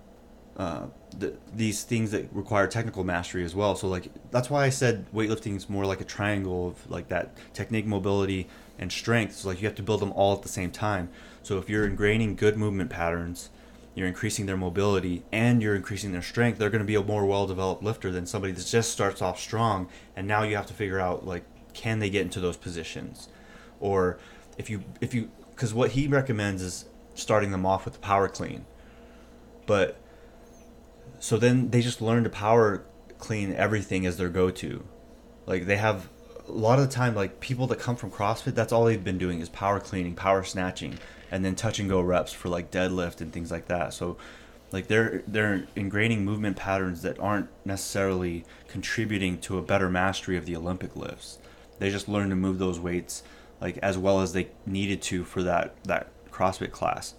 Uh, the, these things that require technical mastery as well. So like, that's why I said weightlifting is more like a triangle of like that technique, mobility, and strength. So like, you have to build them all at the same time. So if you're ingraining good movement patterns, you're increasing their mobility and you're increasing their strength, they're going to be a more well-developed lifter than somebody that just starts off strong. And now you have to figure out, like, can they get into those positions? Or if you, if you, because what he recommends is starting them off with the power clean. But so then they just learn to power clean everything as their go-to. Like, they have a lot of the time, like, people that come from CrossFit, that's all they've been doing is power cleaning, power snatching, and then touch and go reps for like deadlift and things like that. So like, they're they're ingraining movement patterns that aren't necessarily contributing to a better mastery of the Olympic lifts. They just learn to move those weights like as well as they needed to for that that CrossFit class.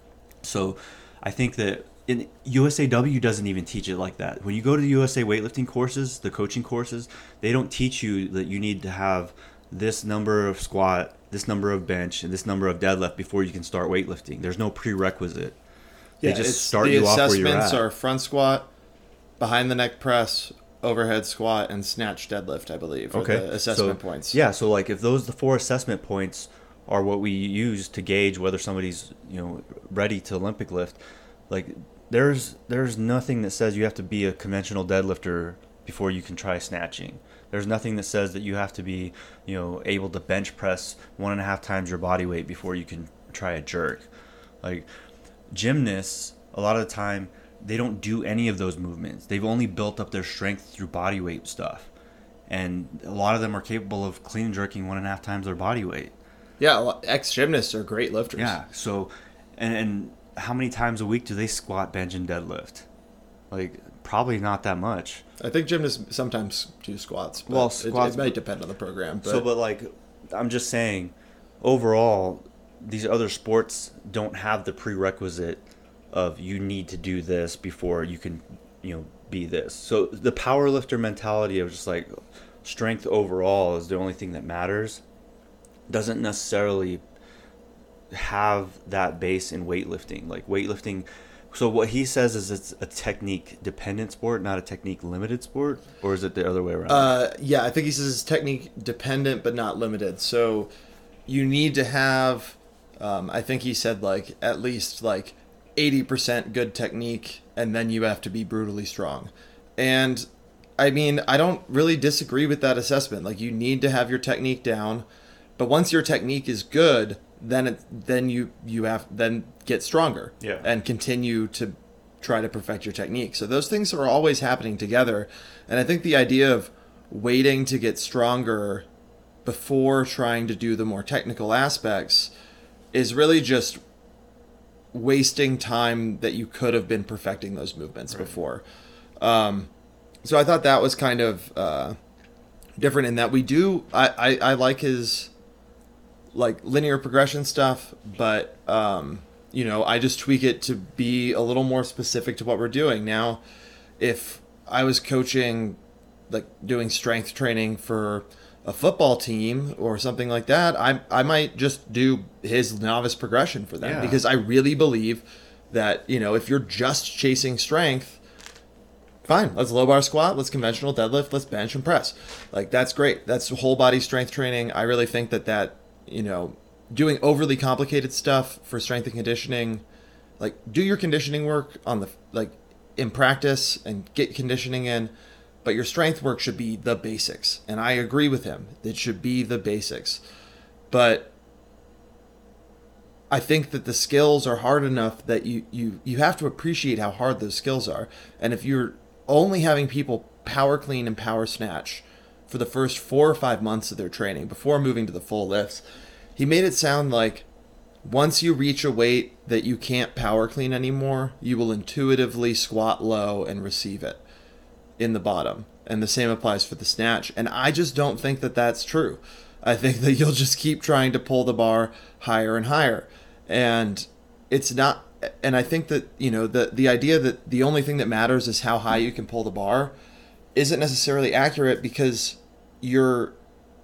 So I think that in U S A W doesn't even teach it like that. When you go to the U S A weightlifting courses, the coaching courses, they don't teach you that you need to have this number of squat, this number of bench, and this number of deadlift before you can start weightlifting. There's no prerequisite. They yeah, just it's, start the you off where you're at. assessments are front squat, behind the neck press, overhead squat, and snatch deadlift, I believe, are okay. the assessment so, points. Yeah, so like, if those the four assessment points are what we use to gauge whether somebody's, you know, ready to Olympic lift, like, there's there's nothing that says you have to be a conventional deadlifter before you can try snatching. There's nothing that says that you have to be, you know, able to bench press one and a half times your body weight before you can try a jerk. Like, gymnasts, a lot of the time, they don't do any of those movements. They've only built up their strength through body weight stuff. And a lot of them are capable of clean and jerking one and a half times their body weight. Yeah, ex-gymnasts are great lifters. Yeah, so, and, and how many times a week do they squat, bench, and deadlift? Like, probably not that much. I think gymnasts sometimes do squats. But Well, it- squats- It, might depend on the program. But So, but like, I'm just saying, overall, these other sports don't have the prerequisite of you need to do this before you can, you know, be this. So the power lifter mentality of just like strength overall is the only thing that matters doesn't necessarily have that base in weightlifting. Like weightlifting, so what he says is it's a technique dependent sport, not a technique limited sport, or is it the other way around? Uh, yeah, I think he says it's technique dependent but not limited. So you need to have, um, I think he said like at least like eighty percent good technique, and then you have to be brutally strong. And I mean, I don't really disagree with that assessment. Like you need to have your technique down, but once your technique is good, then it then you you have then get stronger Yeah. and continue to try to perfect your technique. So those things are always happening together. And I think the idea of waiting to get stronger before trying to do the more technical aspects is really just wasting time that you could have been perfecting those movements Right. before. Um, so I thought that was kind of uh, different in that we do. I, I, I like his like linear progression stuff, but um, you know, I just tweak it to be a little more specific to what we're doing. Now, if I was coaching, like doing strength training for a football team or something like that, I I might just do his novice progression for them Yeah. because I really believe that, you know, if you're just chasing strength, fine, let's low bar squat, let's conventional deadlift, let's bench and press. Like that's great. That's whole body strength training. I really think that that, you know, doing overly complicated stuff for strength and conditioning, like do your conditioning work on the like in practice and get conditioning in, but your strength work should be the basics. And I agree with him. It should be the basics. But I think that the skills are hard enough that you, you, you have to appreciate how hard those skills are. And if you're only having people power clean and power snatch for the first four or five months of their training before moving to the full lifts, he made it sound like once you reach a weight that you can't power clean anymore, you will intuitively squat low and receive it in the bottom. And the same applies for the snatch. And I just don't think that that's true. I think that you'll just keep trying to pull the bar higher and higher. And it's not, and I think that, you know, the, the idea that the only thing that matters is how high you can pull the bar isn't necessarily accurate, because your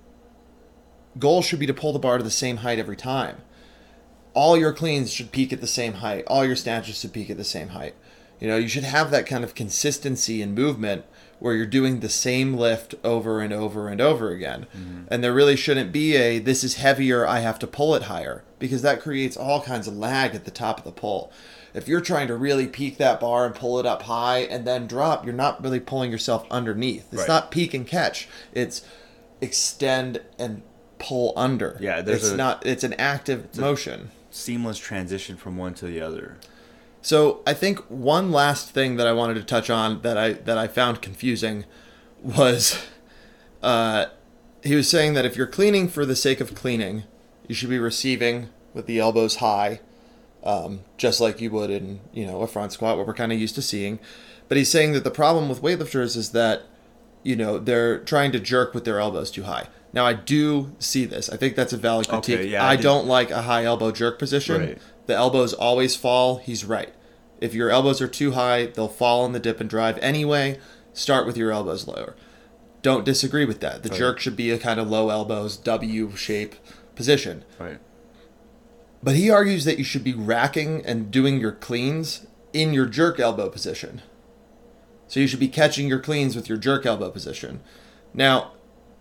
goal should be to pull the bar to the same height every time. All your cleans should peak at the same height. All your snatches should peak at the same height. You know, you should have that kind of consistency in movement where you're doing the same lift over and over and over again. Mm-hmm. And there really shouldn't be a, this is heavier, I have to pull it higher, because that creates all kinds of lag at the top of the pull. If you're trying to really peak that bar and pull it up high and then drop, you're not really pulling yourself underneath. It's Right. not peak and catch. It's extend and pull under. Yeah, there's it's a- not, it's an active a- motion. Seamless transition from one to the other. So I think one last thing that I wanted to touch on that I that I found confusing was uh, he was saying that if you're cleaning for the sake of cleaning, you should be receiving with the elbows high, um, just like you would in, you know, a front squat, what we're kind of used to seeing. But he's saying that the problem with weightlifters is that, you know, they're trying to jerk with their elbows too high. Now I do see this. I think that's a valid critique. Okay, yeah, I I did- don't like a high elbow jerk position. Right. The elbows always fall. He's right. If your elbows are too high, they'll fall on the dip and drive anyway. Start with your elbows lower. Don't disagree with that. The Right. jerk should be a kind of low elbows, W shape position. Right. But he argues that you should be racking and doing your cleans in your jerk elbow position. So you should be catching your cleans with your jerk elbow position. Now,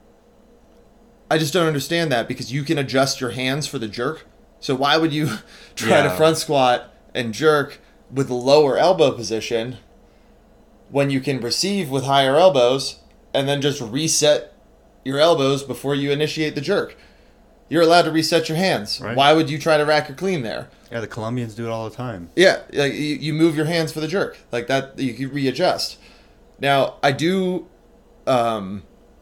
I just don't understand that, because you can adjust your hands for the jerk. So why would you try to Yeah. front squat and jerk with a lower elbow position when you can receive with higher elbows and then just reset your elbows before you initiate the jerk? you're allowed to reset your hands. Right. Why would you try to rack or clean there? Yeah, the Colombians do it all the time. Yeah, like you, you move your hands for the jerk like that. You can readjust. Now I do um,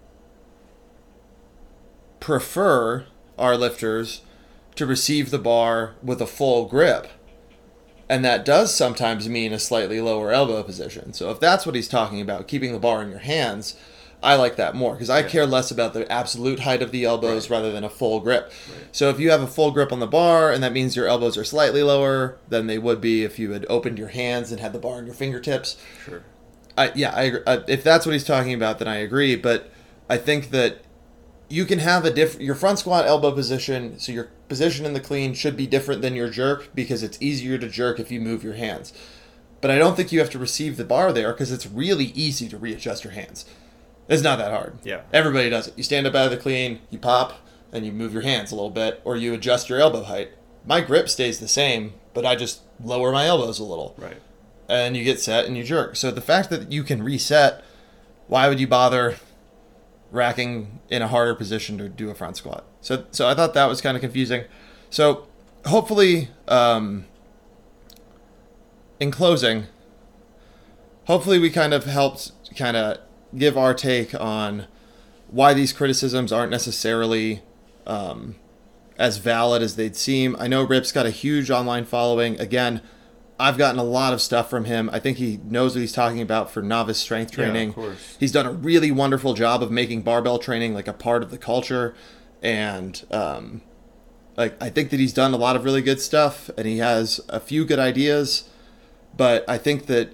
prefer our lifters to receive the bar with a full grip, and that does sometimes mean a slightly lower elbow position. So if that's what he's talking about, keeping the bar in your hands, I like that more because I Yeah. care less about the absolute height of the elbows Right. rather than a full grip. Right. So if you have a full grip on the bar and that means your elbows are slightly lower than they would be if you had opened your hands and had the bar in your fingertips. Sure. I, yeah, I agree. Uh, if that's what he's talking about, then I agree. But I think that you can have a diff. Your front squat elbow position, so your position in the clean should be different than your jerk because it's easier to jerk if you move your hands. But I don't think you have to receive the bar there because it's really easy to readjust your hands. It's not that hard. Yeah. Everybody does it. You stand up out of the clean, you pop, and you move your hands a little bit, or you adjust your elbow height. My grip stays the same, but I just lower my elbows a little. Right. And you get set and you jerk. So the fact that you can reset, why would you bother racking in a harder position to do a front squat? So so I thought that was kind of confusing. So hopefully, um, in closing, hopefully we kind of helped kind of give our take on why these criticisms aren't necessarily um, as valid as they'd seem. I know Rip's got a huge online following. Again, I've gotten a lot of stuff from him. I think he knows what he's talking about for novice strength training. Yeah, of course. He's done a really wonderful job of making barbell training like a part of the culture. And um, like I think that he's done a lot of really good stuff and he has a few good ideas. But I think that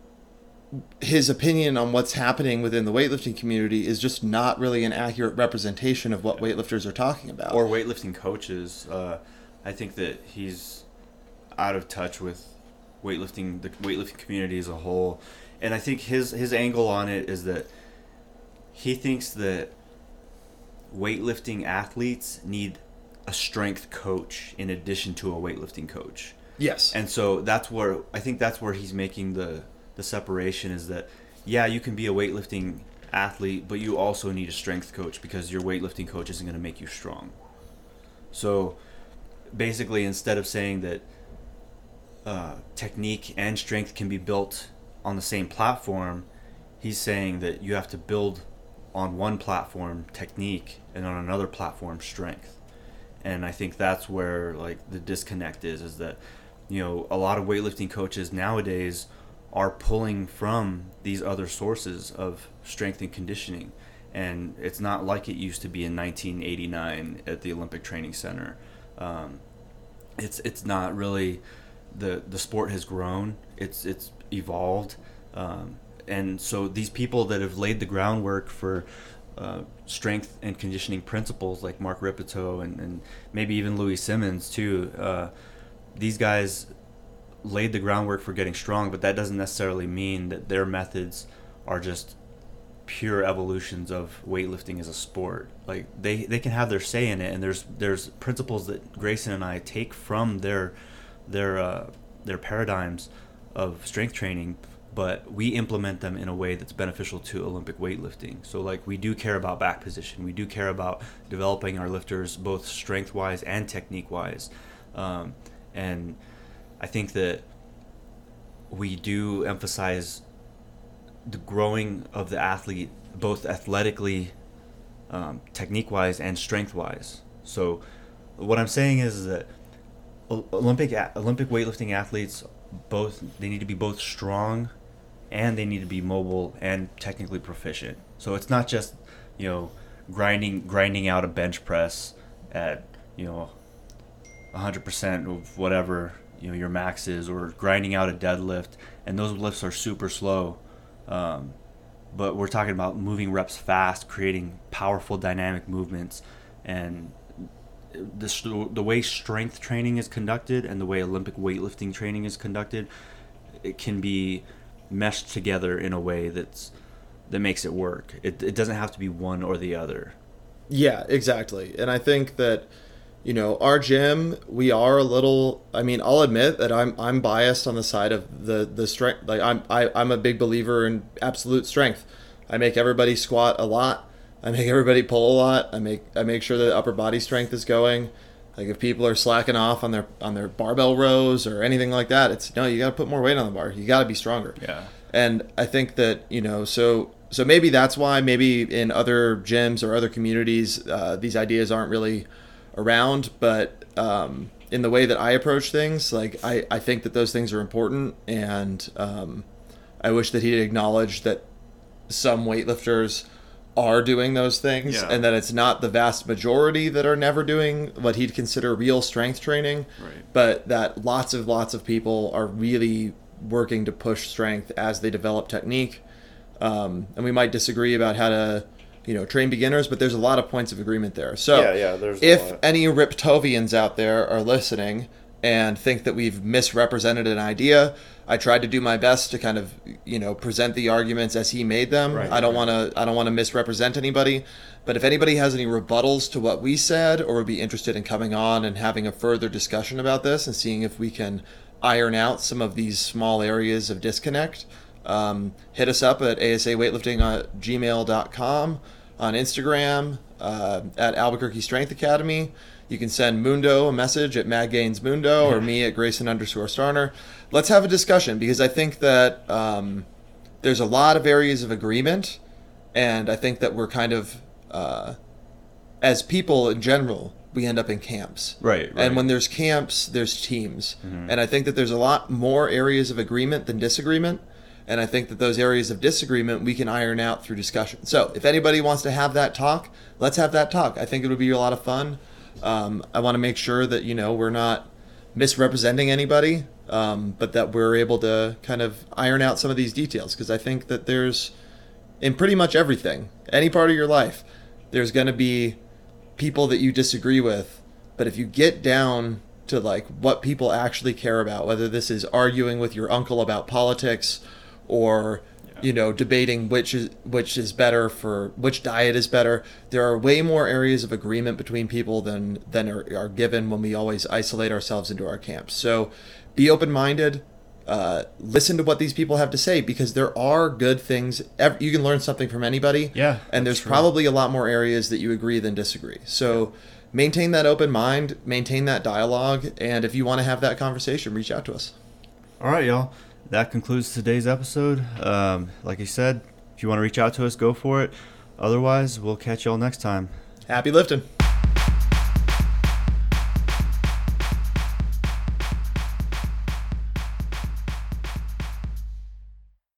his opinion on what's happening within the weightlifting community is just not really an accurate representation of what weightlifters are talking about. Or weightlifting coaches. Uh, I think that he's out of touch with weightlifting, the weightlifting community as a whole. And I think his his angle on it is that he thinks that weightlifting athletes need a strength coach in addition to a weightlifting coach. Yes. And so that's where I think that's where he's making the the separation is that yeah, you can be a weightlifting athlete, but you also need a strength coach because your weightlifting coach isn't going to make you strong. So basically, instead of saying that uh, technique and strength can be built on the same platform, he's saying that you have to build on one platform technique and on another platform strength. And I think that's where like the disconnect is, is that, you know, a lot of weightlifting coaches nowadays are pulling from these other sources of strength and conditioning. And it's not like it used to be in nineteen eighty-nine at the Olympic Training Center. Um, it's it's not really, the the sport has grown. It's it's evolved. Um, and so these people that have laid the groundwork for uh, strength and conditioning principles like Mark Ripito and, and maybe even Louis Simmons too, uh, these guys laid the groundwork for getting strong, but that doesn't necessarily mean that their methods are just pure evolutions of weightlifting as a sport. Like they, they can have their say in it, and there's there's principles that Grayson and I take from their their uh, their paradigms of strength training, but we implement them in a way that's beneficial to Olympic weightlifting. So like we do care about back position, we do care about developing our lifters both strength wise and technique wise, um, and I think that we do emphasize the growing of the athlete, both athletically, um, technique-wise, and strength-wise. So, what I'm saying is that Olympic Olympic weightlifting athletes, both they need to be both strong, and they need to be mobile and technically proficient. So it's not just, you know, grinding grinding out a bench press at, you know, one hundred percent of whatever, you know, your max is, or grinding out a deadlift, and those lifts are super slow. Um, but we're talking about moving reps fast, creating powerful dynamic movements, and the, the way strength training is conducted and the way Olympic weightlifting training is conducted, it can be meshed together in a way that's that makes it work. It, it doesn't have to be one or the other. Yeah, exactly. And I think that, you know, our gym, we are a little, I mean, I'll admit that I'm I'm biased on the side of the, the strength. Like, I'm I, I'm a big believer in absolute strength. I make everybody squat a lot. I make everybody pull a lot. I make I make sure that upper body strength is going. Like if people are slacking off on their on their barbell rows or anything like that, it's no, you got to put more weight on the bar. You got to be stronger. Yeah. And I think that, you know, so so maybe that's why maybe in other gyms or other communities uh, these ideas aren't really around. But um, in the way that I approach things, like I, I think that those things are important. And um, I wish that he'd acknowledge that some weightlifters are doing those things Yeah. and that it's not the vast majority that are never doing what he'd consider real strength training, Right. but that lots of lots of people are really working to push strength as they develop technique. Um, and we might disagree about how to, you know, train beginners, but there's a lot of points of agreement there. So Yeah, yeah, there's a if lot. any Riptovians out there are listening and think that we've misrepresented an idea, I tried to do my best to kind of, you know, present the arguments as he made them. Right, I don't right. want to I don't want to misrepresent anybody, but if anybody has any rebuttals to what we said or would be interested in coming on and having a further discussion about this and seeing if we can iron out some of these small areas of disconnect, um, hit us up at asaweightlifting at gmail dot com, on Instagram, uh, at Albuquerque Strength Academy. You can send Mundo a message at Mad Gains Mundo or me at Grayson underscore Starner. Let's have a discussion because I think that um, there's a lot of areas of agreement, and I think that we're kind of, uh, as people in general, we end up in camps. Right, right. And when there's camps, there's teams. Mhm. And I think that there's a lot more areas of agreement than disagreement. And I think that those areas of disagreement we can iron out through discussion. So if anybody wants to have that talk, let's have that talk. I think it would be a lot of fun. Um, I want to make sure that, you know, we're not misrepresenting anybody, um, but that we're able to kind of iron out some of these details. Because I think that there's, in pretty much everything, any part of your life, there's going to be people that you disagree with. But if you get down to like what people actually care about, whether this is arguing with your uncle about politics or Yeah. you know debating which is which is better for which diet is better, there are way more areas of agreement between people than than are, are given when we always isolate ourselves into our camps. So be open-minded, uh, listen to what these people have to say, because there are good things. Ev- you can learn something from anybody. Yeah, And there's that's true. probably a lot more areas that you agree than disagree. So maintain that open mind, maintain that dialogue, and if you want to have that conversation, reach out to us. All right, y'all. That concludes today's episode. Um, like I said, if you want to reach out to us, go for it. Otherwise, we'll catch y'all next time. Happy lifting.